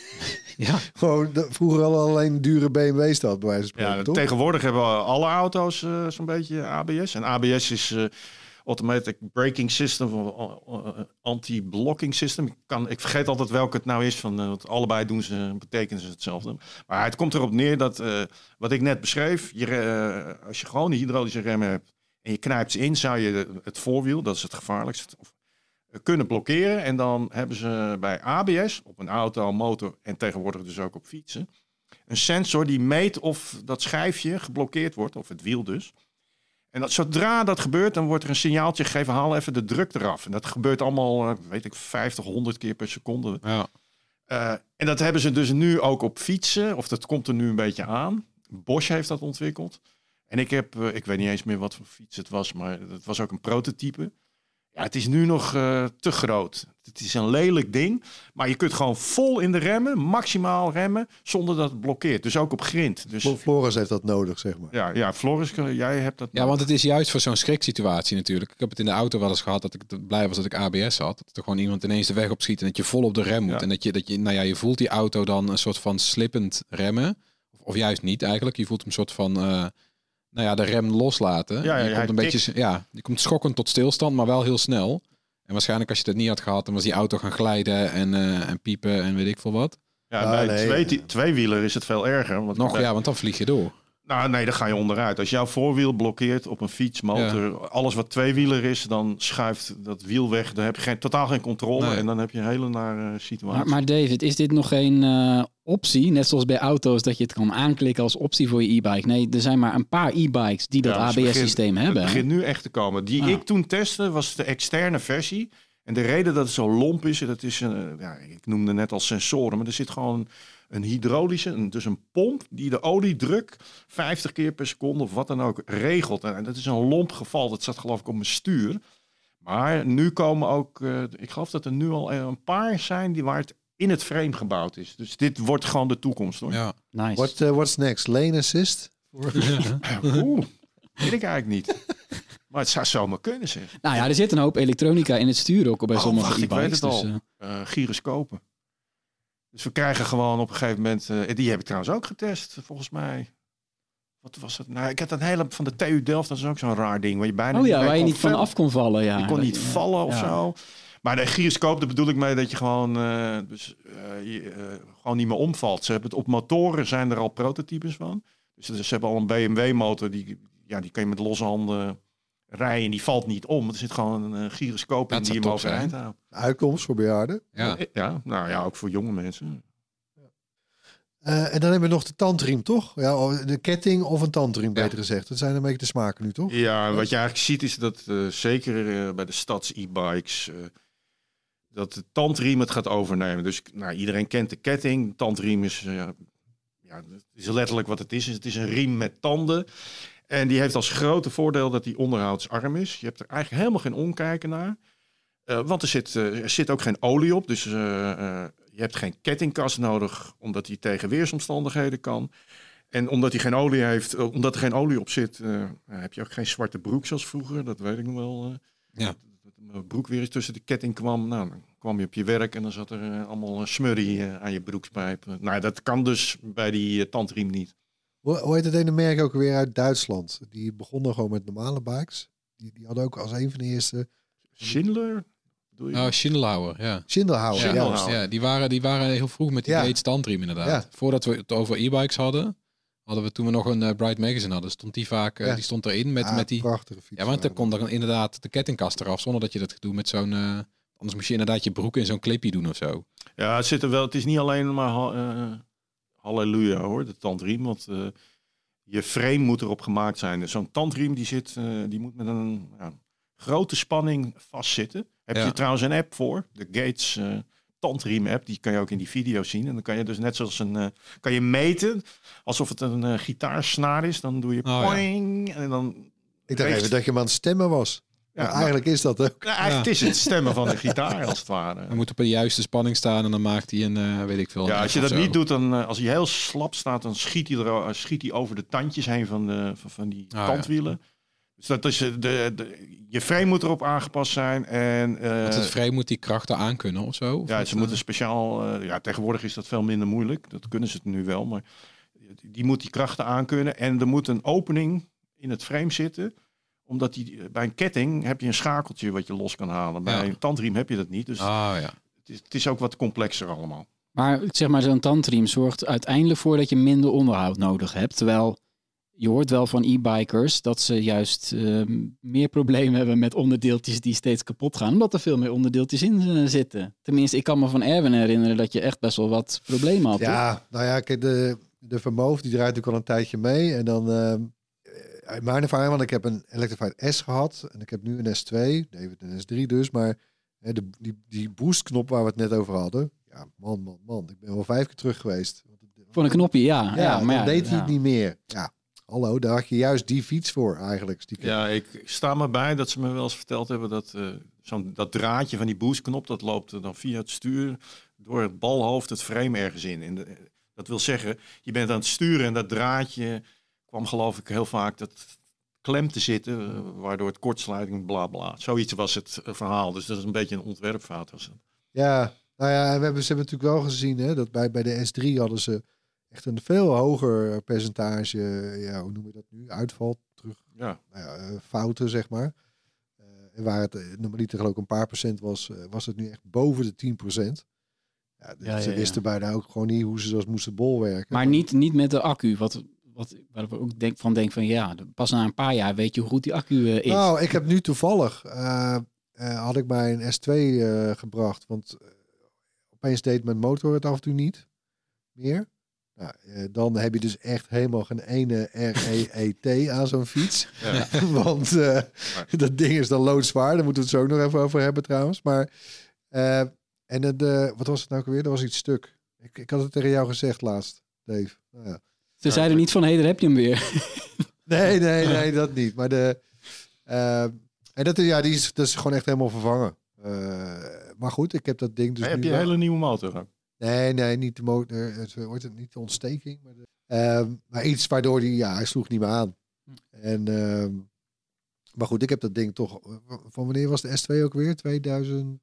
Ja. Gewoon de, vroeger al alleen dure B M W's had bij wijze van spreken, ja, toch? Tegenwoordig hebben alle auto's uh, zo'n beetje A B S. En A B S is uh, Automatic Braking System of uh, Anti-Blocking System. Ik, kan, ik vergeet altijd welke het nou is. Van, uh, want allebei doen ze, betekenen ze hetzelfde. Maar het komt erop neer dat, uh, wat ik net beschreef, je, uh, als je gewoon die hydraulische remmen hebt en je knijpt ze in, zou je het voorwiel, dat is het gevaarlijkste, kunnen blokkeren. En dan hebben ze bij A B S op een auto, motor en tegenwoordig dus ook op fietsen een sensor die meet of dat schijfje geblokkeerd wordt, of het wiel dus. En dat, zodra dat gebeurt, dan wordt er een signaaltje gegeven, haal even de druk eraf. En dat gebeurt allemaal, weet ik, vijftig, honderd keer per seconde. Ja. Uh, en dat hebben ze dus nu ook op fietsen, of dat komt er nu een beetje aan. Bosch heeft dat ontwikkeld. En ik heb, uh, ik weet niet eens meer wat voor fiets het was, maar het was ook een prototype. Ja, het is nu nog uh, te groot. Het is een lelijk ding. Maar je kunt gewoon vol in de remmen, maximaal remmen, zonder dat het blokkeert. Dus ook op grind. Dus... Floris heeft dat nodig, zeg maar. Ja, ja Floris, jij hebt dat Ja, nodig. want het is juist voor zo'n schriksituatie natuurlijk. Ik heb het in de auto wel eens gehad dat ik blij was dat ik A B S had. Dat er gewoon iemand ineens de weg op schiet en dat je vol op de rem moet. Ja. En dat je, dat je, nou ja, je voelt die auto dan een soort van slippend remmen. Of, of juist niet eigenlijk. Je voelt hem een soort van, uh, nou ja, de rem loslaten. Ja, ja, je komt een beetje, ja, je komt schokkend tot stilstand, maar wel heel snel. En waarschijnlijk als je dat niet had gehad, dan was die auto gaan glijden en, uh, en piepen en weet ik veel wat. Ja, Ah, bij nee. twee, tweewieler is het veel erger. Want Nog, bij- ja, want dan vlieg je door. Nou, nee, dan ga je onderuit. Als jouw voorwiel blokkeert op een fietsmotor, alles wat tweewieler is, dan schuift dat wiel weg. Dan heb je geen, totaal geen controle Nee. en dan heb je een hele nare situatie. Maar, maar David, is dit nog geen uh, optie? Net zoals bij auto's dat je het kan aanklikken als optie voor je e-bike. Nee, er zijn maar een paar e-bikes die dat Ja, dus A B S-systeem hebben. Het hè? begint nu echt te komen. Die Ah. ik toen testte was de externe versie. En de reden dat het zo lomp is, dat is een, ja, ik noemde net al sensoren, maar er zit gewoon een hydraulische, een, dus een pomp die de oliedruk vijftig keer per seconde of wat dan ook regelt. En dat is een lomp geval. Dat zat geloof ik op mijn stuur. Maar nu komen ook, uh, ik geloof dat er nu al een paar zijn die waar het in het frame gebouwd is. Dus dit wordt gewoon de toekomst, hoor. Ja. Nice. What, uh, what's next? Lane assist? Oeh, weet ik eigenlijk niet. Maar het zou zomaar kunnen, zeg. Nou ja, er zit een hoop elektronica in het stuur ook bij Oh, sommige wacht, ik weet e-bikes. het al. Dus, uh, Uh, gyroscopen. Dus we krijgen gewoon op een gegeven moment... Uh, die heb ik trouwens ook getest, volgens mij. Wat was het? Nou, ik had een hele... Van de T U Delft, dat is ook zo'n raar ding. Waar je bijna oh ja, mee waar je kon niet van vallen. af kon vallen. Ja. Je kon niet Dat- vallen of ja. zo. Maar de gyroscoop, daar bedoel ik mee dat je gewoon, uh, dus, uh, je, uh, gewoon niet meer omvalt. Ze hebben het op motoren, zijn er al prototypes van. Dus ze hebben al een B M W-motor, die, ja, die kan je met losse handen rijden. Die valt niet om. Er zit gewoon een uh, gyroscoop in Dat die je zou hem top zijn. overeind houdt. Uitkomst voor bejaarden. Ja. Ja, nou ja, ook voor jonge mensen. Uh, en dan hebben we nog de tandriem, toch? Ja, de ketting of een tandriem, beter Ja. gezegd. Dat zijn een beetje de smaken nu, toch? Ja, wat je eigenlijk ziet is dat uh, zeker uh, bij de stads-e-bikes... Uh, dat de tandriem het gaat overnemen. Dus nou, iedereen kent de ketting. De tandriem is, uh, ja, het is letterlijk wat het is. Het is een riem met tanden. En die heeft als grote voordeel dat die onderhoudsarm is. Je hebt er eigenlijk helemaal geen omkijken naar. Uh, want er zit, uh, er zit ook geen olie op. Dus uh, uh, je hebt geen kettingkast nodig, omdat die tegen weersomstandigheden kan. En omdat hij geen olie heeft, uh, omdat er geen olie op zit, uh, heb je ook geen zwarte broek zoals vroeger. Dat weet ik nog wel. Uh, Ja. Mijn broek weer eens tussen de ketting kwam. Nou, dan kwam je op je werk en dan zat er uh, allemaal uh, smurrie uh, aan je broekspijp. Uh, nou, dat kan dus bij die uh, tandriem niet. Hoe, hoe heet het ene merk ook weer uit Duitsland? Die begonnen gewoon met normale bikes. Die, die hadden ook als een van de eerste... Schindler? Bedoel je? Oh, Schindelhauer, ja. Schindelhauer. Ja, Ja. Schindelhauer. ja, die waren, die waren heel vroeg met die Ja. Gates tandriem inderdaad. Ja. Voordat we het over e-bikes hadden, hadden we toen we nog een uh, Bright Magazine hadden, stond die vaak, uh, Ja. die stond erin met, Ah, met die... prachtige fiets. Ja, want dan kon dan inderdaad de kettingkast eraf, zonder dat je dat doet met zo'n... Uh, anders moest je inderdaad je broek in zo'n clipje doen of zo. Ja, het zit er wel. Het is niet alleen maar ha- uh, halleluja hoor, de tandriem. Want uh, je frame moet erop gemaakt zijn. Dus zo'n tandriem die zit, uh, die moet met een ja, grote spanning vastzitten. Heb Ja. je trouwens een app voor, de Gates uh, tandriem app. Die kan je ook in die video zien. En dan kan je dus net zoals een, uh, kan je meten alsof het een uh, gitaarsnaar is. Dan doe je Oh, ja. poing en dan. Ik dacht Recht- even dat je hem aan het stemmen was. Ja, Maar eigenlijk is dat ook. Nou, eigenlijk het is het stemmen van de gitaar als het ware. Hij moet op de juiste spanning staan en dan maakt hij een, uh, weet ik veel. Ja, een als je F of dat zo. niet doet, dan uh, als hij heel slap staat, dan schiet hij, er, uh, schiet hij over de tandjes heen van, de, van, van die Ah, tandwielen. Dus dat is, uh, de, de, je frame moet erop aangepast zijn. En, uh, Want het frame moet die krachten aankunnen of zo? Of ja, wat, ze uh, moeten speciaal... Uh, ja, tegenwoordig is dat veel minder moeilijk. Dat kunnen ze het nu wel. Maar die moet die krachten aankunnen. En er moet een opening in het frame zitten. Omdat die, bij een ketting heb je een schakeltje wat je los kan halen. Bij Ja. een tandriem heb je dat niet. Dus Ah ja. het, is, het is ook wat complexer allemaal. Maar zeg maar, zo'n tandriem zorgt uiteindelijk voor dat je minder onderhoud nodig hebt. Terwijl je hoort wel van e-bikers dat ze juist uh, meer problemen hebben met onderdeeltjes die steeds kapot gaan. Omdat er veel meer onderdeeltjes in uh, zitten. Tenminste, ik kan me van Erwin herinneren dat je echt best wel wat problemen had. toch? Ja, nou ja, kijk, de, de Vermoof die draait natuurlijk al een tijdje mee. En dan, uh, uit mijn ervaring, want ik heb een Electrified S gehad. En ik heb nu een S twee, David een S drie dus. Maar hè, de, die, die boostknop waar we het net over hadden. Ja, man, man, man. Ik ben wel vijf keer terug geweest. Voor een knopje, ja. Ja, ja, dan maar ja, deed hij ja. het niet meer. Ja, hallo, daar had je juist die fiets voor eigenlijk. Stiekem. Ja, ik sta me bij dat ze me wel eens verteld hebben dat uh, zo'n, dat draadje van die boostknop, dat loopt dan via het stuur door het balhoofd het frame ergens in. En de, dat wil zeggen, je bent aan het sturen en dat draadje kwam geloof ik heel vaak dat klem te zitten, uh, waardoor het kortsluiting, bla bla. Zoiets was het uh, verhaal. Dus dat is een beetje een ontwerpfout. Was het. Ja, nou ja, we hebben, ze hebben natuurlijk wel gezien hè, dat bij, bij de S drie hadden ze echt een veel hoger percentage, ja, hoe noem je dat nu, uitval terug, ja. Nou ja, uh, fouten zeg maar. Uh, en waar het uh, normaliter geloof ik een paar procent was, uh, was het nu echt boven de tien procent. Ja, dus ja, ze ja, wisten ja. bijna ook gewoon niet hoe ze dat moesten bolwerken. Maar niet, niet met de accu, wat... Wat, waar we ook denk, van denk van ja, pas na een paar jaar weet je hoe goed die accu uh, is. Nou, ik heb nu toevallig, uh, uh, had ik mijn S twee uh, gebracht. Want uh, opeens deed mijn motor het af en toe niet meer. Nou, uh, dan heb je dus echt helemaal geen ene R E E T aan zo'n fiets. Ja. Want uh, dat ding is dan loodzwaar. Daar moeten we het zo ook nog even over hebben trouwens. Maar, uh, en het, uh, wat was het nou ook weer? Dat was iets stuk. Ik, ik had het tegen jou gezegd laatst, Dave. Nou ja. Ze ja, zeiden niet van, hé, hey, daar heb je hem weer. Nee, nee, nee, dat niet. Maar de... Uh, en dat, ja, die is, dat is gewoon echt helemaal vervangen. Uh, maar goed, ik heb dat ding dus heb nu je een wel. hele nieuwe motor ook? Nee, nee, niet de motor. Het wordt het niet de ontsteking. Maar, de, uh, maar iets waardoor die, ja, hij sloeg niet meer aan. En, uh, maar goed, ik heb dat ding toch... Van wanneer was de S twee ook weer? tweeduizend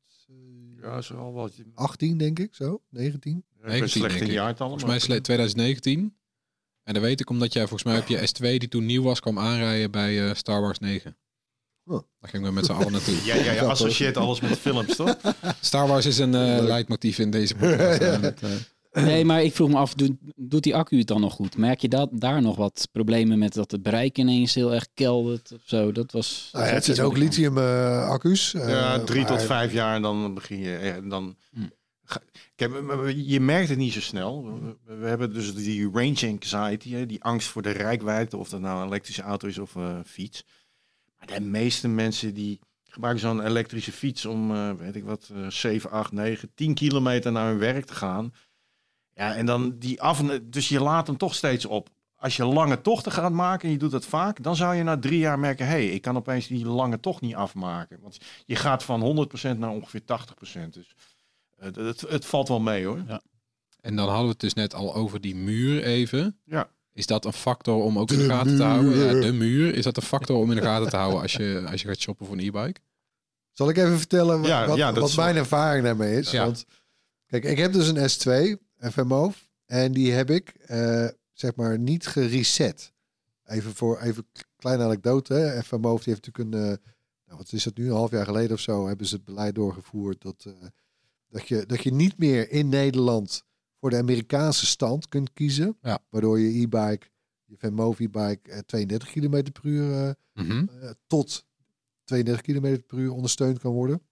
Ja, zo al wat. achttien denk ik, zo? negentien negentien denk ik. Jaar volgens mij is het twintig negentien. En dat weet ik omdat jij volgens mij op je S twee die toen nieuw was kwam aanrijden bij uh, Star Wars negen. Oh. Daar gingen we met z'n allen naartoe. Ja, ja, ja, associeert alles met films, toch? Star Wars is een uh, leidmotief in deze podcast. Ja. Met, uh... Nee, maar ik vroeg me af, doet, doet die accu het dan nog goed? Merk je dat, daar nog wat problemen met dat het bereik ineens heel erg keldert of zo? Dat was... Nou ja, het zijn ook lithium uh, accu's. Uh, ja, drie maar... tot vijf jaar en dan begin je... Dan... Hm. Kijk, je merkt het niet zo snel. We, we hebben dus die range anxiety, hè, die angst voor de reikwijdte, of dat nou een elektrische auto is of een uh, fiets. Maar de meeste mensen die gebruiken zo'n elektrische fiets om, uh, weet ik wat, uh, zeven, acht, negen, tien kilometer naar hun werk te gaan. Ja, en dan die af, dus je laat hem toch steeds op. Als je lange tochten gaat maken en je doet dat vaak, dan zou je na drie jaar merken, hé, hey, ik kan opeens die lange tocht niet afmaken. Want je gaat van honderd procent naar ongeveer tachtig procent. Dus Het, het, het valt wel mee hoor. Ja. En dan hadden we het dus net al over die muur even. Ja. Is dat een factor om ook in de, de gaten muur. te houden? Ja, de muur. Is dat een factor om in de gaten te houden als je, als je gaat shoppen voor een e-bike? Zal ik even vertellen wat, ja, wat, ja, wat mijn wel... ervaring daarmee is? Ja. Want kijk, ik heb dus een S twee F M O en die heb ik uh, zeg maar niet gereset. Even voor even kleine anekdote. Hè. F M O die heeft natuurlijk een, uh, nou, wat is dat nu, een half jaar geleden of zo, hebben ze het beleid doorgevoerd dat... Uh, Dat je, dat je niet meer in Nederland voor de Amerikaanse stand kunt kiezen. Ja. Waardoor je e-bike, je Van Moof e-bike, uh, tweeëndertig kilometer per uur uh, mm-hmm. uh, tot tweeëndertig kilometer per uur ondersteund kan worden.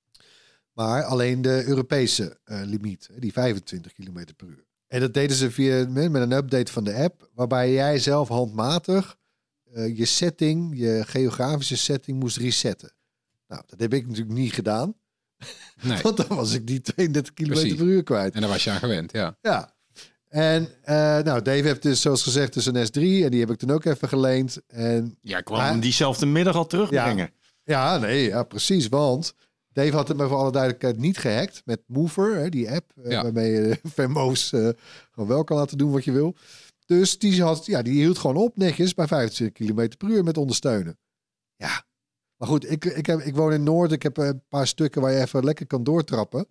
Maar alleen de Europese uh, limiet, die vijfentwintig kilometer per uur. En dat deden ze via, met een update van de app, waarbij jij zelf handmatig uh, je setting, je geografische setting moest resetten. Nou, dat heb ik natuurlijk niet gedaan. Nee. Want dan was ik die tweeëndertig kilometer per uur kwijt. En daar was je aan gewend, ja. Ja. En uh, nou, Dave heeft dus zoals gezegd dus een S drie. En die heb ik toen ook even geleend. En ja, ik kwam hem diezelfde middag al terugbrengen. Ja, ja, nee, ja, precies. Want Dave had het me voor alle duidelijkheid niet gehackt. Met Mover, hè, die app. Uh, ja. Waarmee je Venmo's uh, gewoon wel kan laten doen wat je wil. Dus die, had, ja, die hield gewoon op netjes bij vijfentwintig kilometer per uur met ondersteunen. Ja. Maar goed, ik, ik, heb, ik woon in Noord. Ik heb een paar stukken waar je even lekker kan doortrappen.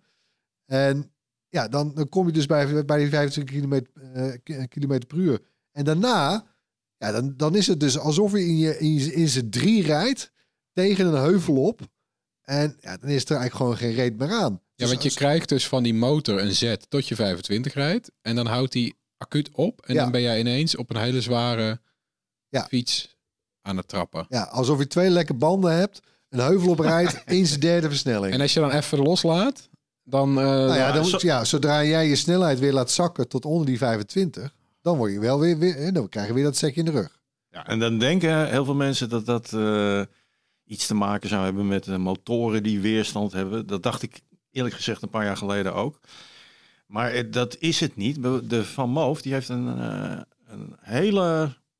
En ja, dan, dan kom je dus bij, bij die vijfentwintig kilometer, uh, kilometer per uur. En daarna, ja, dan, dan is het dus alsof je in je in, je, in z'n drie rijdt tegen een heuvel op. En ja, dan is er eigenlijk gewoon geen reet meer aan. Ja, dus want je als... krijgt dus van die motor een zet tot je vijfentwintig rijdt. En dan houdt die acuut op. En ja. dan ben jij ineens op een hele zware ja. fiets aan het trappen. Ja, alsof je twee lekke banden hebt, een heuvel oprijdt, eens derde versnelling. En als je dan even loslaat, dan... Uh, nou ja, dan, ja, zodra jij je snelheid weer laat zakken tot onder die vijfentwintig, dan word je wel weer, weer dan krijg je weer dat setje in de rug. Ja, en dan denken heel veel mensen dat dat uh, iets te maken zou hebben met uh, motoren die weerstand hebben. Dat dacht ik eerlijk gezegd een paar jaar geleden ook. Maar uh, dat is het niet. De Van Moof, die heeft een, uh, een hele...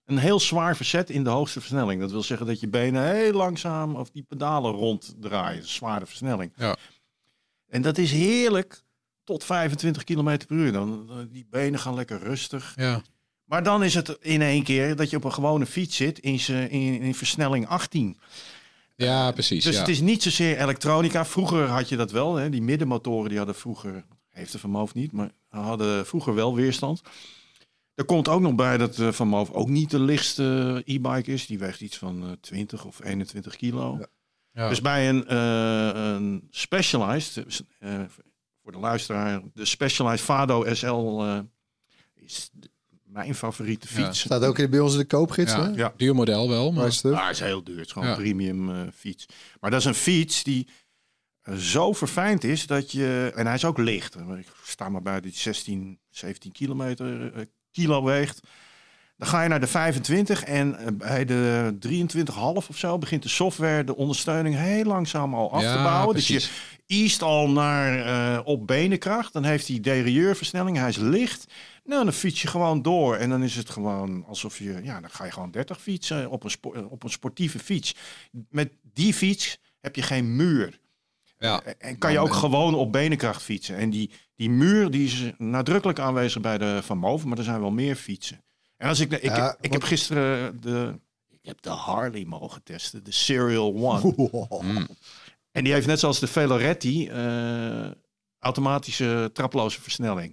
een heel zwaar verzet in de hoogste versnelling. Dat wil zeggen dat je benen heel langzaam of die pedalen ronddraaien. Een zware versnelling. Ja. En dat is heerlijk tot vijfentwintig kilometer per uur. Dan, dan die benen gaan lekker rustig. Ja. Maar dan is het in één keer dat je op een gewone fiets zit in, in, in versnelling achttien. Ja, precies. Dus ja. het is niet zozeer elektronica. Vroeger had je dat wel. Hè? Die middenmotoren die hadden vroeger, heeft de Van Moof niet, maar hadden vroeger wel weerstand. Er komt ook nog bij dat uh, Van Moof ook niet de lichtste e-bike is. Die weegt iets van uh, twintig of eenentwintig kilo. Ja. Ja. Dus bij een, uh, een Specialized, uh, voor de luisteraar, de Specialized Vado S L uh, is mijn favoriete fiets. Ja. Staat ook bij ons in de koopgids. Ja, hè? ja. Duur model wel. Maar het ah, is heel duur. Het is gewoon ja. een premium uh, fiets. Maar dat is een fiets die uh, zo verfijnd is dat je... En hij is ook licht. Ik sta maar bij die zestien, zeventien kilometer uh, kilo weegt. Dan ga je naar de vijfentwintig en uh, bij de drieëntwintig komma vijf of zo begint de software de ondersteuning heel langzaam al af ja, te bouwen. precies. Dus je east al naar uh, op benenkracht. Dan heeft hij derailleurversnelling. Hij is licht. Nou, dan fiets je gewoon door. En dan is het gewoon alsof je... Ja, dan ga je gewoon dertig fietsen op een, spo- op een sportieve fiets. Met die fiets heb je geen muur. Ja. En kan je ook gewoon op benenkracht fietsen. En die, die muur die is nadrukkelijk aanwezig bij de Van Moof. Maar er zijn wel meer fietsen. En als ik... ik, Ja, ik, ik heb gisteren de... Ik heb de Harley mogen testen. De Serial One. Mm. En die heeft net zoals de Valoretti... Uh, automatische traploze versnelling.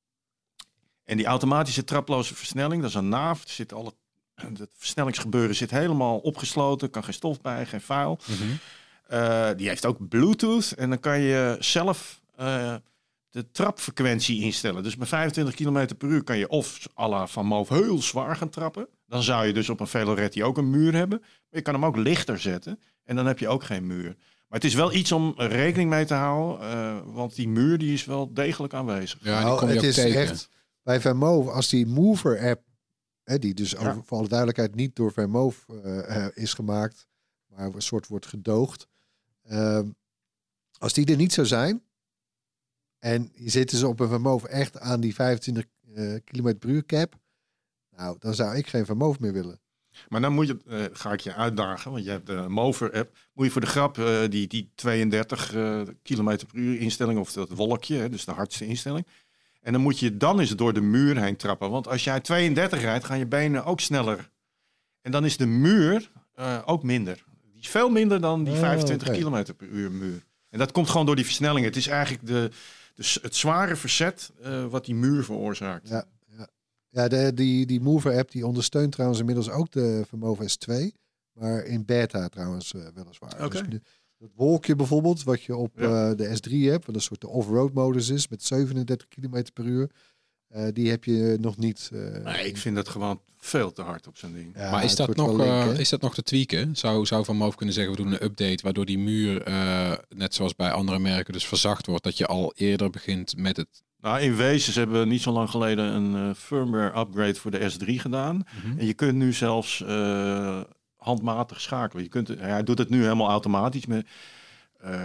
En die automatische traploze versnelling, dat is een naaf. Er zit alle, het versnellingsgebeuren zit helemaal opgesloten. Kan geen stof bij, geen vuil. Mm-hmm. Uh, die heeft ook Bluetooth. En dan kan je zelf uh, de trapfrequentie instellen. Dus bij vijfentwintig kilometer per uur kan je of à la Van Moof heel zwaar gaan trappen. Dan zou je dus op een Valoretti ook een muur hebben. Maar je kan hem ook lichter zetten. En dan heb je ook geen muur. Maar het is wel iets om rekening mee te houden. Uh, want die muur die is wel degelijk aanwezig. Ja, die nou, kom je het ook is tegen. echt... Bij Van Moof, als die Mover-app, hè, die dus Ja. over, voor alle duidelijkheid niet door Van Moof uh, is gemaakt, maar een soort wordt gedoogd. Uh, als die er niet zou zijn, en je zit dus op een Van Moof echt aan die vijfentwintig uh, kilometer per uur cap, nou, dan zou ik geen Van Moof meer willen. Maar dan moet je, uh, ga ik je uitdagen, want je hebt de Mover-app. Moet je voor de grap uh, die, die tweeëndertig uh, kilometer per uur instelling, of dat wolkje, hè, dus de hardste instelling. En dan moet je dan eens door de muur heen trappen. Want als jij tweeëndertig rijdt, gaan je benen ook sneller. En dan is de muur uh, ook minder. Die is veel minder dan die vijfentwintig oh, okay. kilometer per uur muur. En dat komt gewoon door die versnelling. Het is eigenlijk de, de, het zware verzet uh, wat die muur veroorzaakt. Ja, ja. ja de, die, die Mover-app die ondersteunt trouwens inmiddels ook de Van Moof S twee. Maar in beta trouwens uh, weliswaar. Okay. Dus de, dat wolkje bijvoorbeeld, wat je op ja. uh, de S drie hebt, wat een soort de off-road modus is met zevenendertig kilometer per uur. Uh, die heb je nog niet. Uh, nee, ik vind dat gewoon veel te hard op zo'n ding. Ja, maar is dat, nog, link, uh, is dat nog te tweaken? Zou, zou Van Moof kunnen zeggen, we doen een update waardoor die muur, uh, net zoals bij andere merken, dus verzacht wordt, dat je al eerder begint met het... Nou, in wezen, ze hebben niet zo lang geleden een uh, firmware upgrade voor de S drie gedaan. Mm-hmm. En je kunt nu zelfs uh, handmatig schakelen. Je kunt, hij doet het nu helemaal automatisch. Met, uh,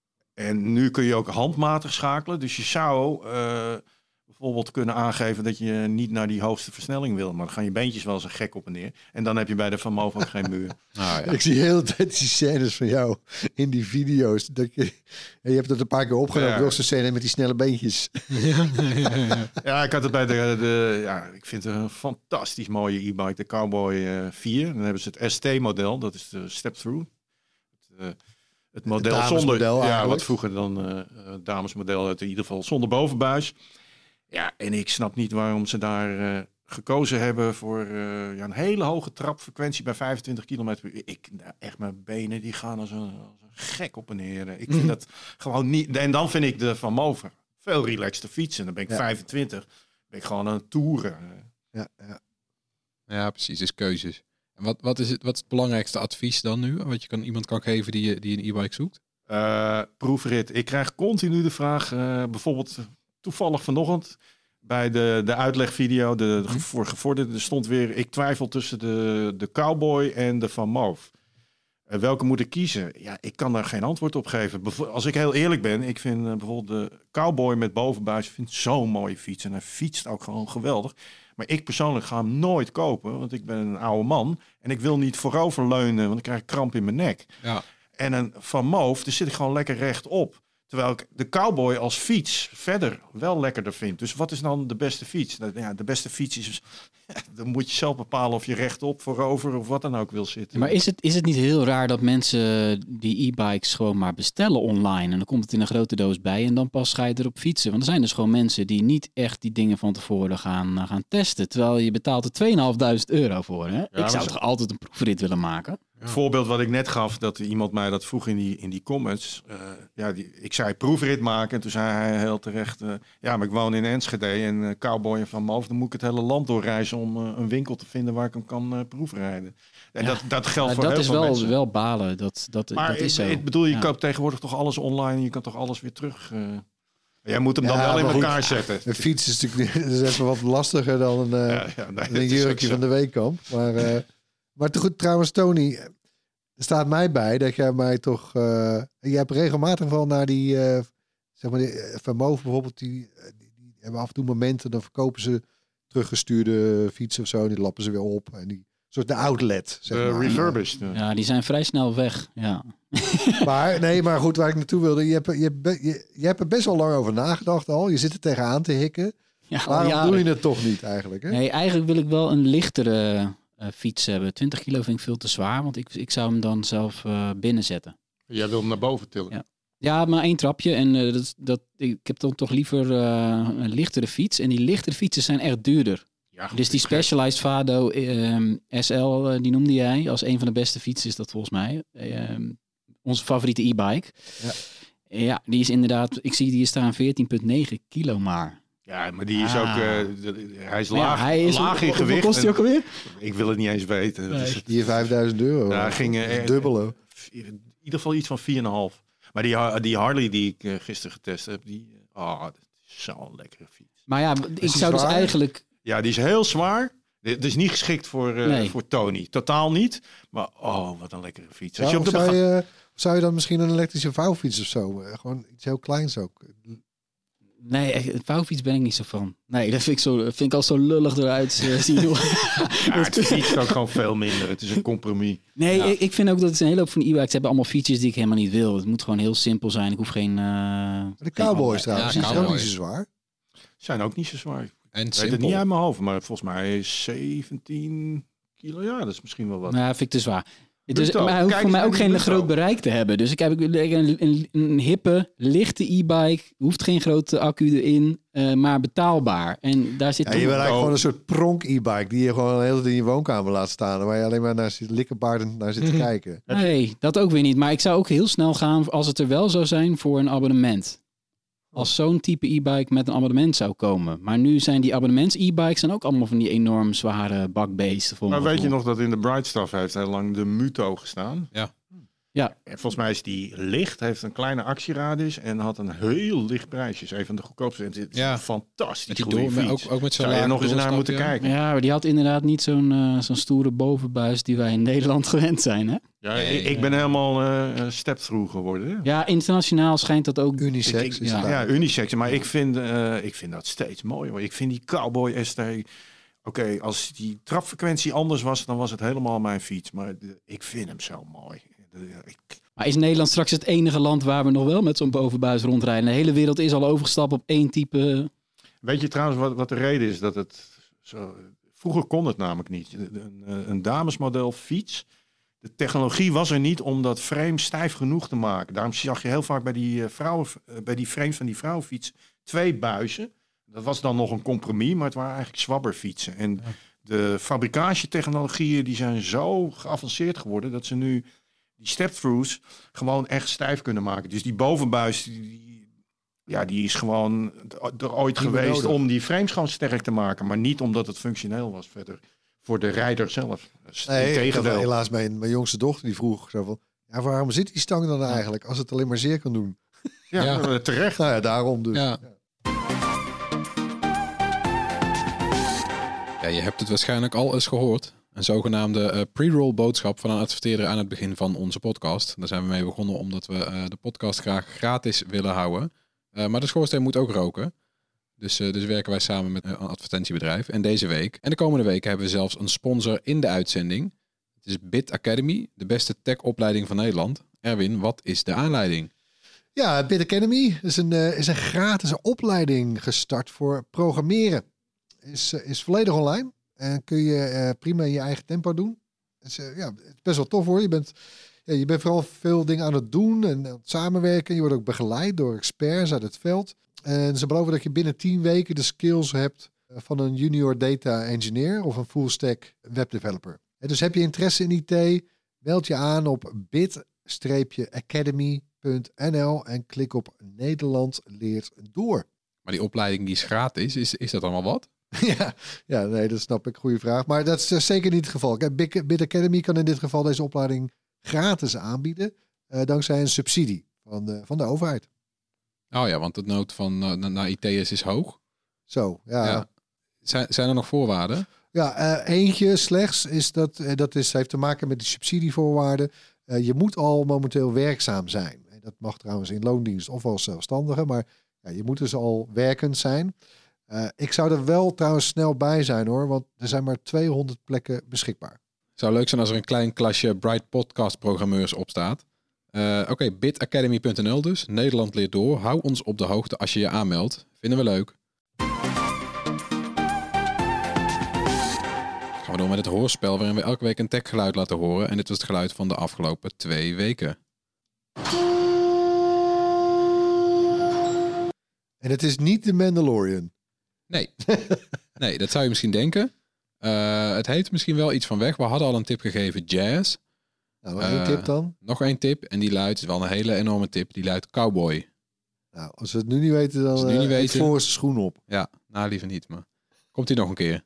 en nu kun je ook handmatig schakelen. Dus je zou uh, bijvoorbeeld kunnen aangeven dat je niet naar die hoogste versnelling wil. Maar dan gaan je beentjes wel zo gek op en neer. En dan heb je bij de Van Moof ook geen muur. Nou, ja. Ik zie heel de tijd die scènes van jou in die video's. Dat je, je hebt het een paar keer opgenomen, Ja. nog zo'n scène met die snelle beentjes. ja, ja, ja. Ja, ik had het bij de, de ja, ik vind het een fantastisch mooie e-bike, de Cowboy uh, vier. Dan hebben ze het S T-model, dat is de step-through. Het, uh, het model het zonder, ja, eigenlijk. wat vroeger dan uh, damesmodel, uit in ieder geval zonder bovenbuis. Ja, en ik snap niet waarom ze daar uh, gekozen hebben voor uh, ja, een hele hoge trapfrequentie bij vijfentwintig kilometer per uur. Ik, nou, echt mijn benen die gaan als een, als een gek op en neer. Ik vind dat gewoon niet. En dan vind ik de Van Moof veel relaxter fietsen. Dan ben ik Ja. vijfentwintig, ben ik gewoon aan het toeren. Ja, ja. Ja, precies, is keuzes. En wat, wat, is het, wat is het belangrijkste advies dan nu, wat je kan, iemand kan geven die, die een e-bike zoekt? Uh, proefrit. Ik krijg continu de vraag, uh, bijvoorbeeld toevallig vanochtend bij de, de uitlegvideo, de, de voor gevorderde stond weer, ik twijfel tussen de, de Cowboy en de Van Moof. Uh, welke moet ik kiezen? Ja, ik kan daar geen antwoord op geven. Bevo- als ik heel eerlijk ben, ik vind uh, bijvoorbeeld de Cowboy met bovenbuis vind zo'n mooie fiets en hij fietst ook gewoon geweldig. Maar ik persoonlijk ga hem nooit kopen, want ik ben een oude man. En ik wil niet vooroverleunen, want dan krijg ik kramp in mijn nek. Ja. En een Van Moof, daar zit ik gewoon lekker rechtop. Terwijl ik de Cowboy als fiets verder wel lekkerder vind. Dus wat is dan de beste fiets? Nou, ja, de beste fiets is... Dan moet je zelf bepalen of je rechtop, voorover of wat dan ook wil zitten. Maar is het, is het niet heel raar dat mensen die e-bikes gewoon maar bestellen online... en dan komt het in een grote doos bij en dan pas ga je erop fietsen? Want er zijn dus gewoon mensen die niet echt die dingen van tevoren gaan, uh, gaan testen. Terwijl je betaalt er tweeënhalfduizend euro voor. Hè? Ja, ik zou toch altijd een proefrit willen maken? Het voorbeeld wat ik net gaf, dat iemand mij dat vroeg in die, in die comments. Uh, ja, die, ik zei proefrit maken en toen zei hij heel terecht... Uh, ja, maar ik woon in Enschede en uh, Cowboy en Van Moof... dan moet ik het hele land doorreizen om uh, een winkel te vinden waar ik hem kan uh, proefrijden. En ja, dat, dat geldt ja, voor dat heel is veel wel, mensen. wel balen, dat, dat, maar dat is zo. Ik bedoel, je ja. koopt tegenwoordig toch alles online en je kan toch alles weer terug... Uh, jij moet hem Ja, dan wel in maar goed, elkaar zetten. Een fiets is natuurlijk dat is even wat lastiger dan een, uh, Ja, ja, nee, een dat is jurkje ook zo. van de Weekamp. Maar, uh, maar te goed, trouwens, Tony, er staat mij bij dat jij mij toch... Uh, je hebt regelmatig wel naar die, uh, zeg maar, die, uh, Van Moof bijvoorbeeld, die, uh, die, die hebben af en toe momenten, dan verkopen ze teruggestuurde fietsen of zo, die lappen ze weer op. En die soort de outlet, zeg De maar. refurbished. Ja, die zijn vrij snel weg, ja. Maar nee, maar goed, waar ik naartoe wilde, je hebt, je, hebt, je, je hebt er best wel lang over nagedacht al. Je zit er tegenaan te hikken. Ja, Waarom jaren. doe je het toch niet eigenlijk? Hè? Nee, eigenlijk wil ik wel een lichtere uh, fiets hebben. twintig kilo vind ik veel te zwaar, want ik, ik zou hem dan zelf uh, binnenzetten. Jij wil hem naar boven tillen. Ja. Ja, maar één trapje. En uh, dat, dat, ik heb dan toch liever uh, een lichtere fiets. En die lichtere fietsen zijn echt duurder. Ja, dus die Specialized Vado uh, S L, uh, die noemde jij als een van de beste fietsen, is dat volgens mij. Uh, onze favoriete e-bike. Ja. ja, die is inderdaad, ik zie die staan veertien komma negen kilo maar. Ja, maar die is ah. ook, uh, hij is laag, ja, hij is laag in op, gewicht. Wat kost hij ook alweer? Ik wil het niet eens weten. Nee. Dus, Hier vijfduizend euro. Ja, ging uh, dubbele. In ieder geval iets van vier komma vijf. Maar die, die Harley die ik uh, gisteren getest heb, die, oh, dat is zo'n lekkere fiets. Maar ja, ik zou dus eigenlijk... Ja, die is heel zwaar. Het is niet geschikt voor, uh, nee. voor Tony. Totaal niet. Maar oh, wat een lekkere fiets. Als Zou, je op de zou, je, zou je dan misschien een elektrische vouwfiets of zo? Gewoon iets heel kleins ook. Nee, een vouwfiets ben ik niet zo van. Nee, dat vind ik, zo, vind ik al zo lullig eruit uh, zien. ja, het fietst ook gewoon veel minder. Het is een compromis. Nee, ja. ik, ik vind ook dat het een hele hoop van de e-bikes hebben allemaal features die ik helemaal niet wil. Het moet gewoon heel simpel zijn. Ik hoef geen... Uh, de Cowboys trouwens, ja, die zijn ook niet zo zwaar. Zijn ook niet zo zwaar. En ik weet het niet uit mijn hoofd, maar volgens mij is zeventien kilo. Ja, dat is misschien wel wat. Nou, vind ik te zwaar. Dus, Muto. maar hij hoeft Kijk voor mij ook geen Muto. groot bereik te hebben. Dus ik heb een, een, een hippe, lichte e-bike. Hoeft geen grote accu erin, uh, maar betaalbaar. En daar zit ja, toch... je wil eigenlijk gewoon een soort pronk e-bike die je gewoon de hele tijd in je woonkamer laat staan. Waar je alleen maar naar zit likkenbaardend naar zit te kijken. Nee, dat ook weer niet. Maar ik zou ook heel snel gaan als het er wel zou zijn voor een abonnement. Als zo'n type e-bike met een abonnement zou komen. Maar nu zijn die abonnements-e-bikes zijn ook allemaal van die enorm zware bakbeesten. Maar weet je nog dat in de Brightstuff heeft heel lang de Muto gestaan? Ja. Ja. En volgens mij is die licht, heeft een kleine actieradius en had een heel licht prijsje. Is een van de goedkoopste. Het is Ja. een fantastisch Met die goede door- fiets. ook- ook met zo'n Zou je laag nog eens naar moeten doorstapje. kijken. Ja, maar die had inderdaad niet zo'n uh, zo'n stoere bovenbuis die wij in Nederland gewend zijn. Hè? Ja, ik, ik ben helemaal uh, step-through geworden. Hè? Ja, internationaal schijnt dat ook... Unisex Ik- ik- is ja, het ja, daar. unisex. Maar ik vind, uh, ik vind dat steeds mooi. Hoor. Ik vind die Cowboy S T... Oké, okay, als die trapfrequentie anders was, dan was het helemaal mijn fiets. Maar de, ik vind hem zo mooi. De, ik, Maar is Nederland straks het enige land waar we nog wel met zo'n bovenbuis rondrijden? De hele wereld is al overgestapt op één type... Weet je trouwens wat, wat de reden is dat het zo... Vroeger kon het namelijk niet. Een, een damesmodel fiets. De technologie was er niet om dat frame stijf genoeg te maken. Daarom zag je heel vaak bij die, vrouwen, bij die frames van die vrouwenfiets twee buizen. Dat was dan nog een compromis, maar het waren eigenlijk zwabberfietsen. En ja. de fabricatietechnologieën die zijn zo geavanceerd geworden dat ze nu die step-throughs gewoon echt stijf kunnen maken. Dus die bovenbuis, die, ja, die is gewoon er ooit Die geweest nodig. om die frames gewoon sterk te maken. Maar niet omdat het functioneel was verder voor de rijder zelf. Nee, ik had Integendeel. helaas mijn, mijn jongste dochter die vroeg zo van... Ja, waarom zit die stang dan eigenlijk als het alleen maar zeer kan doen? Ja, Ja. terecht. Nou ja, daarom dus. Ja. Ja, je hebt het waarschijnlijk al eens gehoord. Een zogenaamde uh, pre-roll boodschap van een adverteerder aan het begin van onze podcast. Daar zijn we mee begonnen omdat we uh, de podcast graag gratis willen houden. Uh, maar de schoorsteen moet ook roken. Dus, uh, dus werken wij samen met een advertentiebedrijf. En deze week en de komende weken hebben we zelfs een sponsor in de uitzending. Het is Bit Academy, de beste tech-opleiding van Nederland. Erwin, wat is de aanleiding? Ja, Bit Academy is een, uh, is een gratis opleiding gestart voor programmeren. Is, uh, is volledig online en kun je uh, prima in je eigen tempo doen. Is, uh, ja, het is best wel tof hoor. Je bent, ja, je bent vooral veel dingen aan het doen en aan het samenwerken. Je wordt ook begeleid door experts uit het veld. En ze beloven dat je binnen tien weken de skills hebt van een junior data engineer of een full stack webdeveloper. En dus heb je interesse in I T, meld je aan op bit academy punt n l en klik op Nederland leert door. Maar die opleiding die is gratis, is, is dat allemaal wat? ja, ja, nee, dat snap ik. Goeie vraag. Maar dat is uh, zeker niet het geval. Kijk, Bit Academy kan in dit geval deze opleiding gratis aanbieden, uh, dankzij een subsidie van de, van de overheid. Oh ja, want de nood van uh, naar I T'ers is hoog. Zo, ja. ja. Zijn, zijn er nog voorwaarden? Ja, uh, eentje slechts is dat, uh, dat is, heeft te maken met de subsidievoorwaarden. Uh, je moet al momenteel werkzaam zijn. Dat mag trouwens in loondienst of als zelfstandige, maar ja, je moet dus al werkend zijn. Uh, ik zou er wel trouwens snel bij zijn hoor, want er zijn maar tweehonderd plekken beschikbaar. Het zou leuk zijn als er een klein klasje Bright Podcast programmeurs op staat. Uh, Oké, okay, bit academy punt n l dus. Nederland leert door. Hou ons op de hoogte als je je aanmeldt. Vinden we leuk. Gaan we door met het hoorspel waarin we elke week een techgeluid laten horen. En dit was het geluid van de afgelopen twee weken. En het is niet de Mandalorian. Nee, nee, dat zou je misschien denken. Uh, het heeft misschien wel iets van weg. We hadden al een tip gegeven, jazz. Nou, één uh, tip dan? Nog één tip. En die luidt, is wel een hele enorme tip. Die luidt cowboy. Nou, als we het nu niet weten, dan nu niet uh, weten, voor zijn schoen op. Ja, nou liever niet. Maar komt hij nog een keer.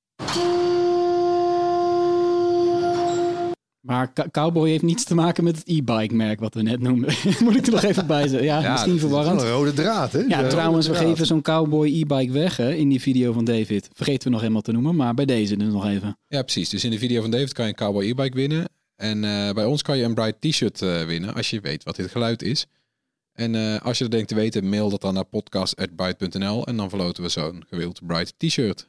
Maar cowboy heeft niets te maken met het e-bike merk wat we net noemden. Moet ik er nog even bij zeggen. Ja, ja, misschien verwarrend. Een rode draad, hè? Ja, de trouwens, we geven zo'n cowboy e-bike weg hè, in die video van David. Vergeten we nog helemaal te noemen, maar bij deze dus nog even. Ja, precies. Dus in de video van David kan je een cowboy e-bike winnen. En uh, bij ons kan je een Bright t-shirt uh, winnen als je weet wat dit geluid is. En uh, als je dat denkt te weten, mail dat dan naar podcast at bright punt n l en dan verloten we zo'n gewild Bright t-shirt.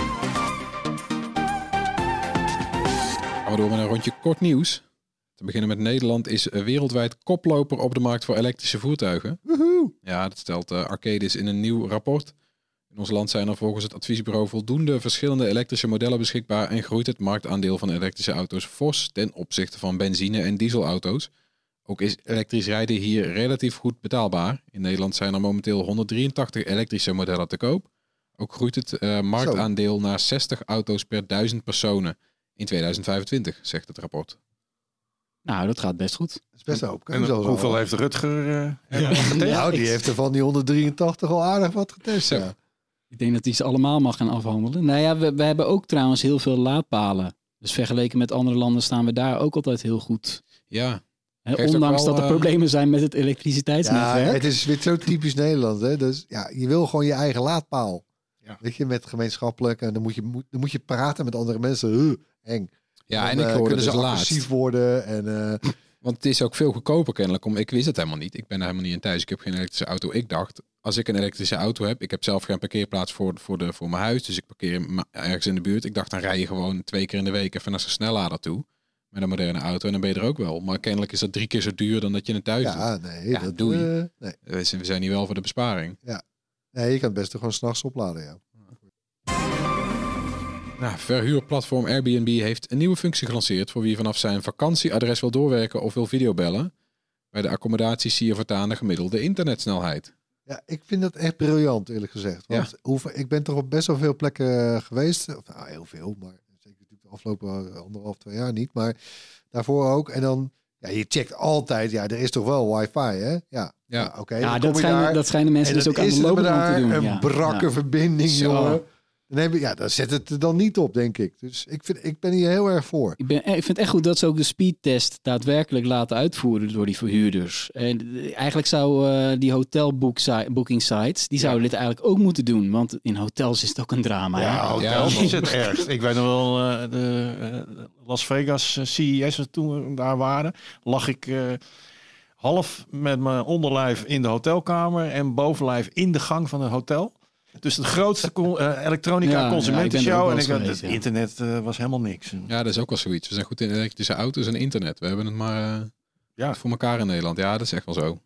Gaan we door met een rondje kort nieuws. Te beginnen met Nederland is wereldwijd koploper op de markt voor elektrische voertuigen. Woehoe. Ja, dat stelt uh, Arcadis in een nieuw rapport. In ons land zijn er volgens het adviesbureau voldoende verschillende elektrische modellen beschikbaar en groeit het marktaandeel van elektrische auto's fors ten opzichte van benzine- en dieselauto's. Ook is elektrisch rijden hier relatief goed betaalbaar. In Nederland zijn er momenteel honderddrieëntachtig elektrische modellen te koop. Ook groeit het uh, marktaandeel Zo. naar zestig auto's per duizend personen in tweeduizend vijfentwintig, zegt het rapport. Nou, dat gaat best goed. Dat is best hoop. En hoeveel heeft Rutger uh, ja. getest? Nou, die heeft er van die honderddrieëntachtig al aardig wat getest. Ja. Ik denk dat hij ze allemaal mag gaan afhandelen. Nou ja, we, we hebben ook trouwens heel veel laadpalen. Dus vergeleken met andere landen staan we daar ook altijd heel goed. Ja. He, ondanks wel, dat er uh... problemen zijn met het elektriciteitsnetwerk. Ja, het is weer zo typisch Nederland. Hè? Dus ja, je wil gewoon je eigen laadpaal. Ja. Weet je, met gemeenschappelijk. En dan moet je, moet, dan moet je praten met andere mensen. Uh, eng. Ja, dan, en ik hoorde uh, dus ze laatst. agressief worden. En, uh... Want het is ook veel goedkoper kennelijk. Om, ik wist het helemaal niet. Ik ben er helemaal niet in thuis. Ik heb geen elektrische auto. Ik dacht, als ik een elektrische auto heb. Ik heb zelf geen parkeerplaats voor, voor, de, voor mijn huis. Dus ik parkeer ergens in de buurt. Ik dacht, dan rij je gewoon twee keer in de week even naar zijn snellader toe. Met een moderne auto. En dan ben je er ook wel. Maar kennelijk is dat drie keer zo duur dan dat je het thuis ja, doet. Nee, ja, dat doe je. Uh, nee. We zijn hier wel voor de besparing. Ja. Nee, je kan het best gewoon 's nachts opladen, ja. Nou, verhuurplatform Airbnb heeft een nieuwe functie gelanceerd voor wie vanaf zijn vakantieadres wil doorwerken of wil videobellen. Bij de accommodaties zie je voortaan de gemiddelde internetsnelheid. Ja, ik vind dat echt briljant, eerlijk gezegd. Want ja. hoeveel, ik ben toch op best wel veel plekken geweest. Of, nou, heel veel, maar zeker de afgelopen anderhalf, twee jaar niet. Maar daarvoor ook. En dan, ja, je checkt altijd, ja, er is toch wel wifi, hè? Ja, ja. ja oké. Okay, ja, dat schijnen, dat schijnen mensen dus ook aan de lopende band te doen. Een ja. brakke ja. verbinding, Zo. jongen. Dan heb je, ja, dan zet het er dan niet op, denk ik. Dus ik, vind, ik ben hier heel erg voor. Ik, ben, ik vind het echt goed dat ze ook de speedtest daadwerkelijk laten uitvoeren door die verhuurders. En eigenlijk zou uh, die hotelbooking sites, die zouden ja. dit eigenlijk ook moeten doen. Want in hotels is het ook een drama. Ja, hè? hotels ja. is het ergst. Ik weet nog wel, uh, de uh, Las Vegas C E S, toen we daar waren, lag ik uh, half met mijn onderlijf in de hotelkamer en bovenlijf in de gang van het hotel. Dus de grootste con- uh, elektronica Ja, consumentenshow. ja, ik ben er ook en ik, wel eens het geweest, ja. internet uh, was helemaal niks. Ja, dat is ook wel zoiets. We zijn goed in elektrische auto's en internet. We hebben het maar uh, ja. voor elkaar in Nederland. Ja, dat is echt wel zo.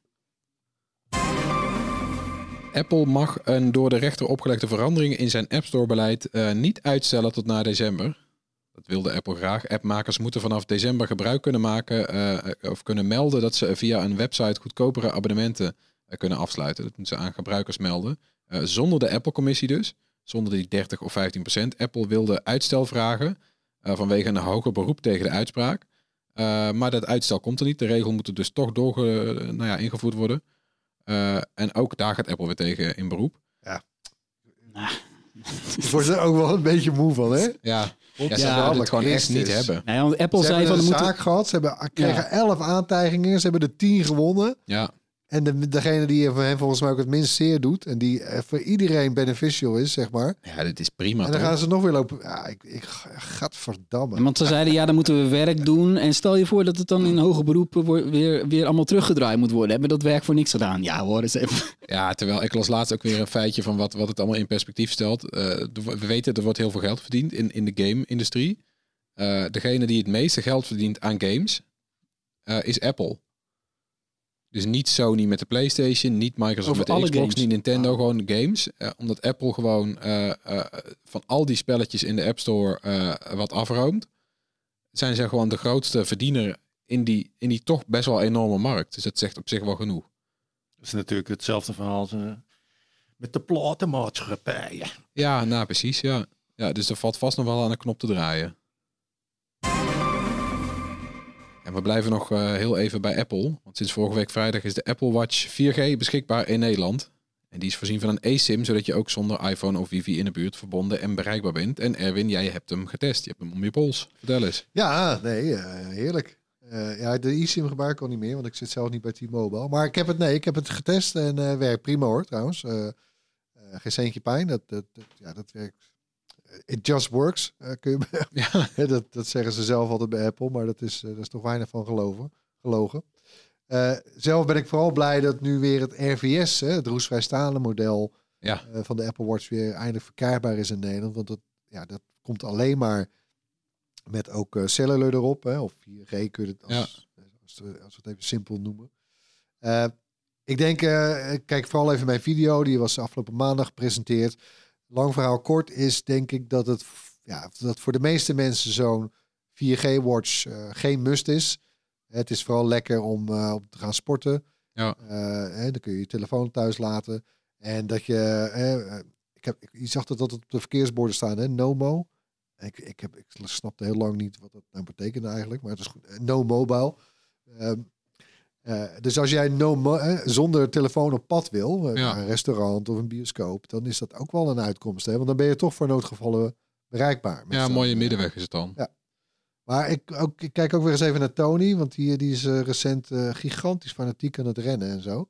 Apple mag een door de rechter opgelegde verandering in zijn App Store beleid uh, niet uitstellen tot na december. Dat wilde Apple graag. Appmakers moeten vanaf december gebruik kunnen maken uh, of kunnen melden dat ze via een website goedkopere abonnementen uh, kunnen afsluiten. Dat moeten ze aan gebruikers melden. Uh, zonder de Apple-commissie dus. Zonder die dertig of vijftien procent. Apple wilde uitstel vragen uh, vanwege een hoger beroep tegen de uitspraak. Uh, maar dat uitstel komt er niet. De regel moet er dus toch doorge, uh, nou ja, ingevoerd worden. Uh, en ook daar gaat Apple weer tegen in beroep. Ja. Nou. Ik word er ook wel een beetje moe van, hè? Ja. Ja, ze ja, willen het gewoon echt niet hebben. Nee, want Apple ze zei hebben van... een moeten... zaak gehad, ze hebben, kregen ja. elf aantijgingen, ze hebben er tien gewonnen. Ja. En de, degene die voor hen volgens mij ook het minst zeer doet... en die voor iedereen beneficial is, zeg maar... Ja, dit is prima. En dan toch? gaan ze nog weer lopen... Ja, ik, ik gadverdamme. Want ze zeiden, ja, dan moeten we werk doen. En stel je voor dat het dan in hoger beroepen wordt, weer, weer allemaal teruggedraaid moet worden. Hebben dat werk voor niks gedaan? Ja hoor, eens even. Ja, terwijl ik las laatst ook weer een feitje van wat, wat het allemaal in perspectief stelt. Uh, we weten, er wordt heel veel geld verdiend in, in de game-industrie. Uh, degene die het meeste geld verdient aan games uh, is Apple. Dus niet Sony met de PlayStation, niet Microsoft Over met de alle Xbox, games. niet Nintendo, gewoon games. Uh, omdat Apple gewoon uh, uh, van al die spelletjes in de App Store uh, wat afroomt, zijn ze gewoon de grootste verdiener in die, in die toch best wel enorme markt. Dus dat zegt op zich wel genoeg. Dat is natuurlijk hetzelfde verhaal als, uh, met de platenmaatschappijen. Ja, nou precies, ja. Ja, dus er valt vast nog wel aan een knop te draaien. En we blijven nog uh, heel even bij Apple. Want sinds vorige week vrijdag is de Apple Watch vier G beschikbaar in Nederland. En die is voorzien van een eSIM, zodat je ook zonder iPhone of wifi in de buurt verbonden en bereikbaar bent. En Erwin, jij hebt hem getest. Je hebt hem om je pols. Vertel eens. Ja, nee, uh, heerlijk. Uh, ja, de eSIM gebruik ik al niet meer, want ik zit zelf niet bij T-Mobile. Maar ik heb het, nee, ik heb het getest en uh, werkt prima hoor, trouwens. Uh, uh, geen centje pijn, dat, dat, dat, ja, dat werkt. It just works, uh, kun je, ja. dat, dat zeggen ze zelf altijd bij Apple, maar dat is, uh, dat is toch weinig van geloven, gelogen. Uh, zelf ben ik vooral blij dat nu weer het R V S, hè, het roestvrijstaande model ja. uh, van de Apple Watch, weer eindelijk verkrijgbaar is in Nederland. Want dat, ja, dat komt alleen maar met ook uh, cellular erop, hè, of vier G kun je het als, ja. als, als, als we het even simpel noemen. Uh, ik denk, uh, kijk vooral even mijn video, die was afgelopen maandag gepresenteerd. Lang verhaal kort is denk ik dat het ja, dat voor de meeste mensen zo'n vier G watch uh, geen must is. Het is vooral lekker om, uh, om te gaan sporten. Ja. Uh, hè, dan kun je je telefoon thuis laten. En dat je... Uh, ik heb, ik, je zag dat dat op de verkeersborden staan, hè? No-mo. Ik, ik, heb, ik snapte heel lang niet wat dat nou betekende eigenlijk. Maar het is goed. No mobile. Um, uh, dus als jij no mo- eh, zonder telefoon op pad wil, uh, ja. naar een restaurant of een bioscoop, dan is dat ook wel een uitkomst. Hè? Want dan ben je toch voor noodgevallen bereikbaar. Ja, een mooie middenweg is het dan. Ja. Maar ik, ook, ik kijk ook weer eens even naar Tony, want die, die is uh, recent uh, gigantisch fanatiek aan het rennen en zo.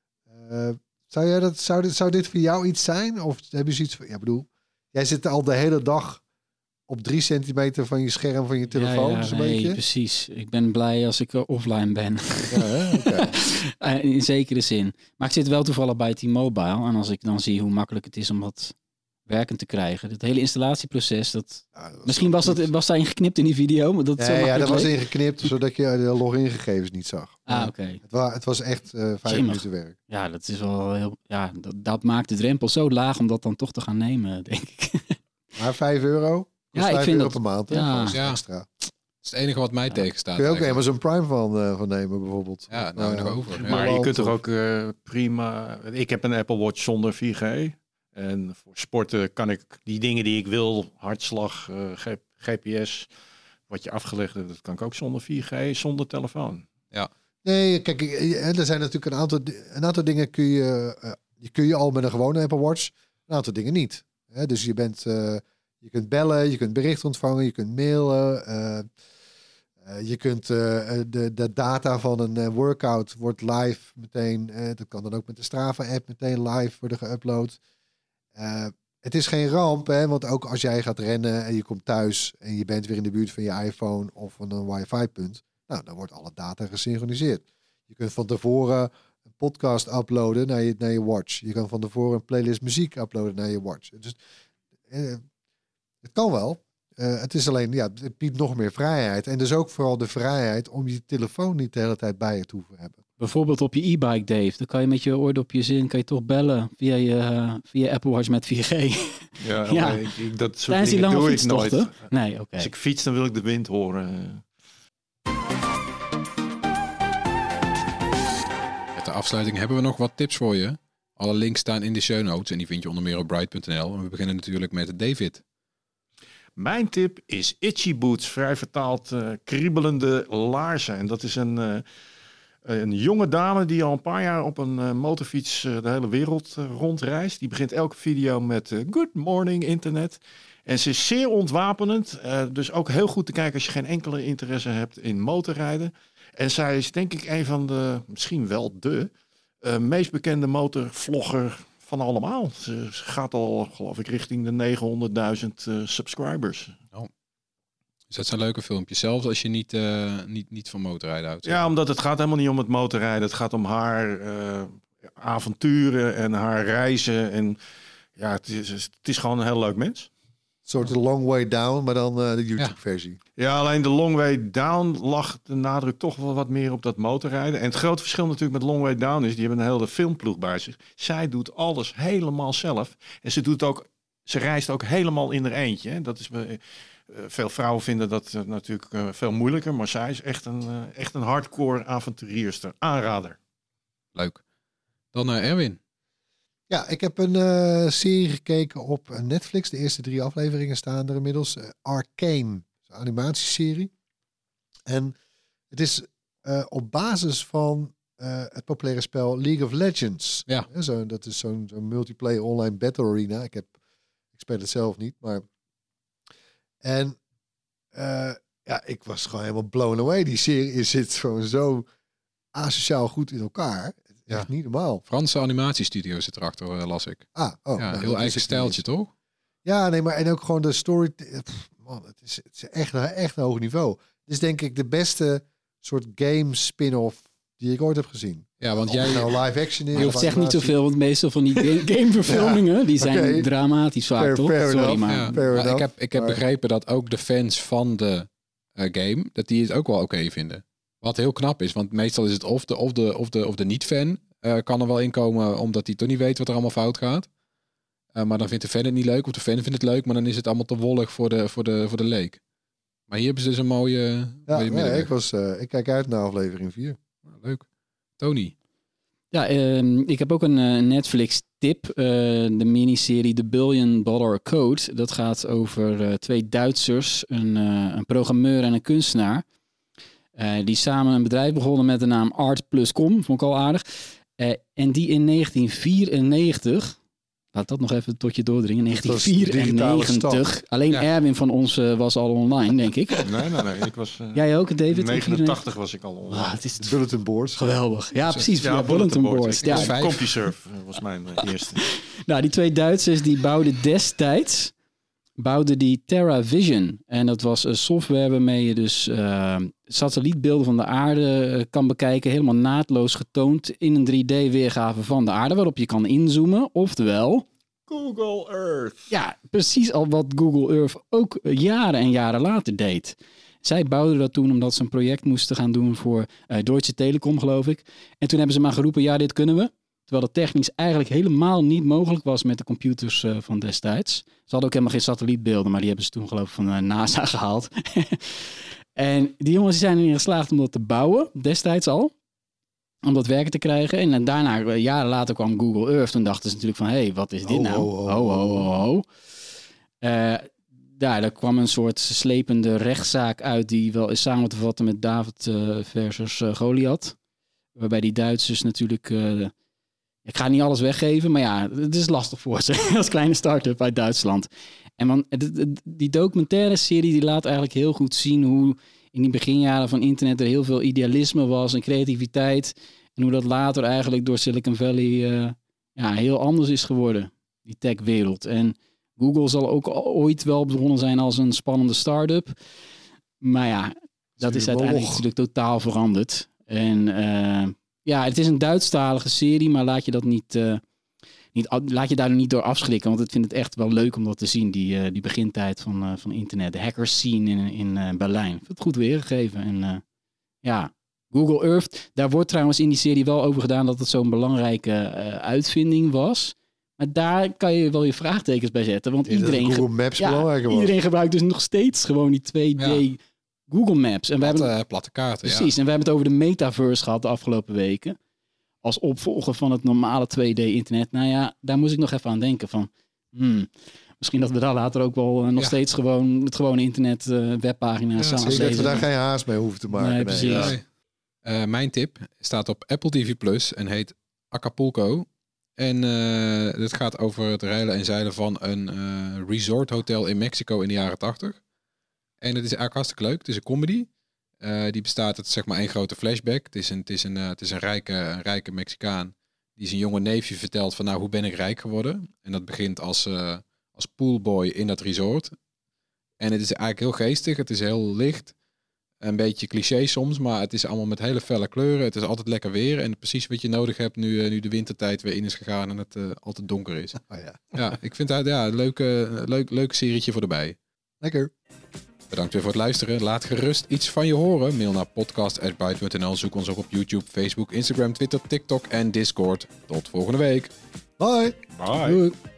Uh, zou, jij dat, zou, dit, zou dit voor jou iets zijn? Of heb je zoiets van, ja, bedoel, jij zit al de hele dag op drie centimeter van je scherm van je telefoon. Ja, ja, dus een nee, beetje. Precies. Ik ben blij als ik uh, offline ben. Ja, hè? Okay. In zekere zin. Maar ik zit wel toevallig bij T-Mobile. En als ik dan zie hoe makkelijk het is om dat werkend te krijgen. Het hele installatieproces. Dat... Ja, dat misschien was, dat, was daar ingeknipt in die video. Maar dat nee, zo ja, dat was leek. ingeknipt zodat je de logingegevens niet zag. Ah, oké. Okay. Het, wa- het was echt uh, vijf Jimig. minuten werk. Ja, dat is wel heel... Ja, dat, dat maakt de drempel zo laag om dat dan toch te gaan nemen, denk ik. Maar vijf euro? Ja, ik vind euro dat... per maand. Ja. Hè? Ja. Extra. Dat is het enige wat mij ja. tegenstaat. Kun je ook Amazon Prime van, uh, van nemen bijvoorbeeld? Ja, nou uh, nog over. Ja. Maar je kunt er ook uh, prima... Ik heb een Apple Watch zonder vier G. En voor sporten kan ik die dingen die ik wil, hartslag, uh, G P S, wat je afgelegd hebt, dat kan ik ook zonder vier G, zonder telefoon. Ja. Nee, kijk, er zijn natuurlijk een aantal, een aantal dingen kun je, uh, die kun je al met een gewone Apple Watch, een aantal dingen niet. Hè? Dus je bent, uh, je kunt bellen, je kunt berichten ontvangen, je kunt mailen, uh, uh, je kunt uh, de, de data van een uh, workout wordt live meteen, uh, dat kan dan ook met de Strava-app meteen live worden geüpload. Uh, het is geen ramp, hè, want ook als jij gaat rennen en je komt thuis en je bent weer in de buurt van je iPhone of van een wifi-punt, nou, dan wordt alle data gesynchroniseerd. Je kunt van tevoren een podcast uploaden naar je, naar je watch. Je kan van tevoren een playlist muziek uploaden naar je watch. Dus uh, het kan wel. Uh, het is alleen, ja, het biedt nog meer vrijheid. En dus ook vooral de vrijheid om je telefoon niet de hele tijd bij je te hoeven hebben. Bijvoorbeeld op je e-bike, Dave. Dan kan je met je oordopjes in, kan je toch bellen via je uh, via Apple Watch met vier G. Ja, ja. Ik, ik, dat soort Tijdens die dingen lange doe ik nooit. fietstochten? Nee, oké. Okay. Als ik fiets, dan wil ik de wind horen. Ter afsluiting hebben we nog wat tips voor je. Alle links staan in de show notes en die vind je onder meer op bright punt n l. En we beginnen natuurlijk met David. Mijn tip is Itchy Boots, vrij vertaald uh, kriebelende laarzen. En dat is een, uh, een jonge dame die al een paar jaar op een uh, motorfiets uh, de hele wereld uh, rondreist. Die begint elke video met uh, Good morning internet. En ze is zeer ontwapenend. Uh, dus ook heel goed te kijken als je geen enkele interesse hebt in motorrijden. En zij is denk ik een van de, misschien wel de, uh, meest bekende motorvlogger van allemaal. Ze gaat al, geloof ik, richting de negenhonderdduizend uh, subscribers. Oh. Dus dat zijn leuke filmpjes, zelfs als je niet, uh, niet, niet van motorrijden houdt. Ja, omdat het gaat helemaal niet om het motorrijden. Het gaat om haar uh, avonturen en haar reizen. En ja, het is, het is gewoon een heel leuk mens. Een soort long way down, maar dan uh, de YouTube-versie. Ja. ja, alleen de long way down lag de nadruk toch wel wat meer op dat motorrijden. En het grote verschil natuurlijk met long way down is, die hebben een hele filmploeg bij zich. Zij doet alles helemaal zelf. En ze doet ook, ze reist ook helemaal in haar eentje. Hè. Dat is, uh, veel vrouwen vinden dat uh, natuurlijk uh, veel moeilijker, maar zij is echt een, uh, echt een hardcore avonturierster. Aanrader. Leuk. Dan uh, Erwin. Ja, ik heb een uh, serie gekeken op Netflix. De eerste drie afleveringen staan er inmiddels. Uh, Arcane, een animatieserie. En het is uh, op basis van uh, het populaire spel League of Legends. Ja. Ja, zo, dat is zo'n zo'n multiplayer online battle arena. Ik, heb, ik speel het zelf niet, maar... En uh, ja, ik was gewoon helemaal blown away. Die serie zit gewoon zo asociaal goed in elkaar. Ja. Echt niet normaal. Franse animatiestudio zit erachter, las ik. Ah, oh. Ja, nou, heel eigen stijltje, toch? Ja, nee, maar en ook gewoon de story... Pff, man, het is, het is echt, echt een hoog niveau. Het is denk ik de beste soort game spin-off die ik ooit heb gezien. Ja, want jij... nou live action is. Je hoeft echt niet zoveel, want meestal van die gameverfilmingen, ja, die zijn okay. dramatisch vaak, fair, toch? Fair Sorry, enough. maar... Ja, fair maar enough. ik heb, ik heb maar... begrepen dat ook de fans van de uh, game, dat die het ook wel oké okay vinden. Wat heel knap is, want meestal is het of de, of de, of de, of de niet-fan uh, kan er wel inkomen omdat hij toch niet weet wat er allemaal fout gaat. Uh, maar dan vindt de fan het niet leuk, of de fan vindt het leuk, maar dan is het allemaal te wollig voor de, voor de, voor de leek. Maar hier hebben ze dus een mooie, ja, mooie nee, ik, was, uh, ik kijk uit naar aflevering vier. Leuk. Tony? Ja, uh, ik heb ook een uh, Netflix-tip. Uh, de miniserie The Billion Dollar Code. Dat gaat over uh, twee Duitsers, een, uh, een programmeur en een kunstenaar. Uh, die samen een bedrijf begonnen met de naam Art plus Com. Vond ik al aardig. Uh, en die in negentien vierennegentig... Laat dat nog even tot je doordringen. negentien vierennegentig. Alleen ja. Erwin van ons uh, was al online, denk ik. Nee, nee, nee. Ik was, uh, Jij ook, David? negenentachtig was ik al online. Oh, het is bulletin boards. Geweldig. Ja, precies. Ja, ja, bulletin boards. Ja, ja. CompuServe was mijn uh, eerste. Nou, die twee Duitsers die bouwden destijds bouwden die TerraVision. En dat was een software waarmee je dus uh, satellietbeelden van de aarde uh, kan bekijken. Helemaal naadloos getoond in een drie D-weergave van de aarde. Waarop je kan inzoomen. Oftewel... Google Earth. Ja, precies al wat Google Earth ook jaren en jaren later deed. Zij bouwden dat toen omdat ze een project moesten gaan doen voor uh, Deutsche Telekom, geloof ik. En toen hebben ze maar geroepen, ja, dit kunnen we. Terwijl dat technisch eigenlijk helemaal niet mogelijk was met de computers uh, van destijds. Ze hadden ook helemaal geen satellietbeelden, maar die hebben ze toen geloof ik van uh, NASA gehaald. En die jongens zijn erin geslaagd om dat te bouwen, destijds al. Om dat werken te krijgen. En daarna, uh, jaren later kwam Google Earth. Toen dachten ze natuurlijk van, hé, hey, wat is dit oh, nou? Oh, oh, ho, ho, ho, ho. Uh, daar, daar kwam een soort slepende rechtszaak uit die wel is samen te vatten met David uh, versus uh, Goliath. Waarbij die Duitsers natuurlijk... Uh, ik ga niet alles weggeven, maar ja, het is lastig voor ze als kleine start-up uit Duitsland. En man, die documentaire serie die laat eigenlijk heel goed zien hoe in die beginjaren van internet er heel veel idealisme was en creativiteit. En hoe dat later eigenlijk door Silicon Valley uh, ja, heel anders is geworden, die techwereld. En Google zal ook ooit wel begonnen zijn als een spannende start-up. Maar ja, dat is uiteindelijk natuurlijk totaal veranderd. En uh, ja, het is een Duitsstalige serie, maar laat je dat niet, uh, niet laat je daar niet door afschrikken. Want ik vind het echt wel leuk om dat te zien, die, uh, die begintijd van, uh, van internet. De hackers scene in, in uh, Berlijn. Ik vind het goed weergegeven. En uh, ja, Google Earth, daar wordt trouwens in die serie wel over gedaan dat het zo'n belangrijke uh, uitvinding was. Maar daar kan je wel je vraagtekens bij zetten. Want iedereen, Google Maps ja, belangrijker was. iedereen gebruikt dus nog steeds gewoon die twee D ja. Google Maps. En we platte, hebben, platte kaarten, precies, ja. en we hebben het over de metaverse gehad de afgelopen weken. Als opvolger van het normale twee D internet. Nou ja, daar moest ik nog even aan denken van... Hmm, misschien dat we daar later ook wel uh, nog ja. steeds gewoon het gewone internet uh, webpagina's ja, samen zeker dat we daar geen haast mee hoeven te maken. Nee, precies. Nee, ja. uh, mijn tip staat op Apple T V Plus en heet Acapulco. En uh, het gaat over het reilen en zeilen van een uh, resort hotel in Mexico in de jaren tachtig. En het is eigenlijk hartstikke leuk. Het is een comedy. Uh, die bestaat uit zeg maar één grote flashback. Het is een, het is een, uh, het is een, rijke, een rijke Mexicaan die zijn jonge neefje vertelt van nou, hoe ben ik rijk geworden? En dat begint als, uh, als poolboy in dat resort. En het is eigenlijk heel geestig. Het is heel licht. Een beetje cliché soms, maar het is allemaal met hele felle kleuren. Het is altijd lekker weer en precies wat je nodig hebt nu, uh, nu de wintertijd weer in is gegaan en het uh, altijd donker is. Oh, ja. ja, ik vind het ja, een leuke, leuk, leuk serietje voor erbij. Lekker. Bedankt weer voor het luisteren. Laat gerust iets van je horen. Mail naar podcast at byte punt n l. Zoek ons ook op YouTube, Facebook, Instagram, Twitter, TikTok en Discord. Tot volgende week. Bye. Bye. Doei.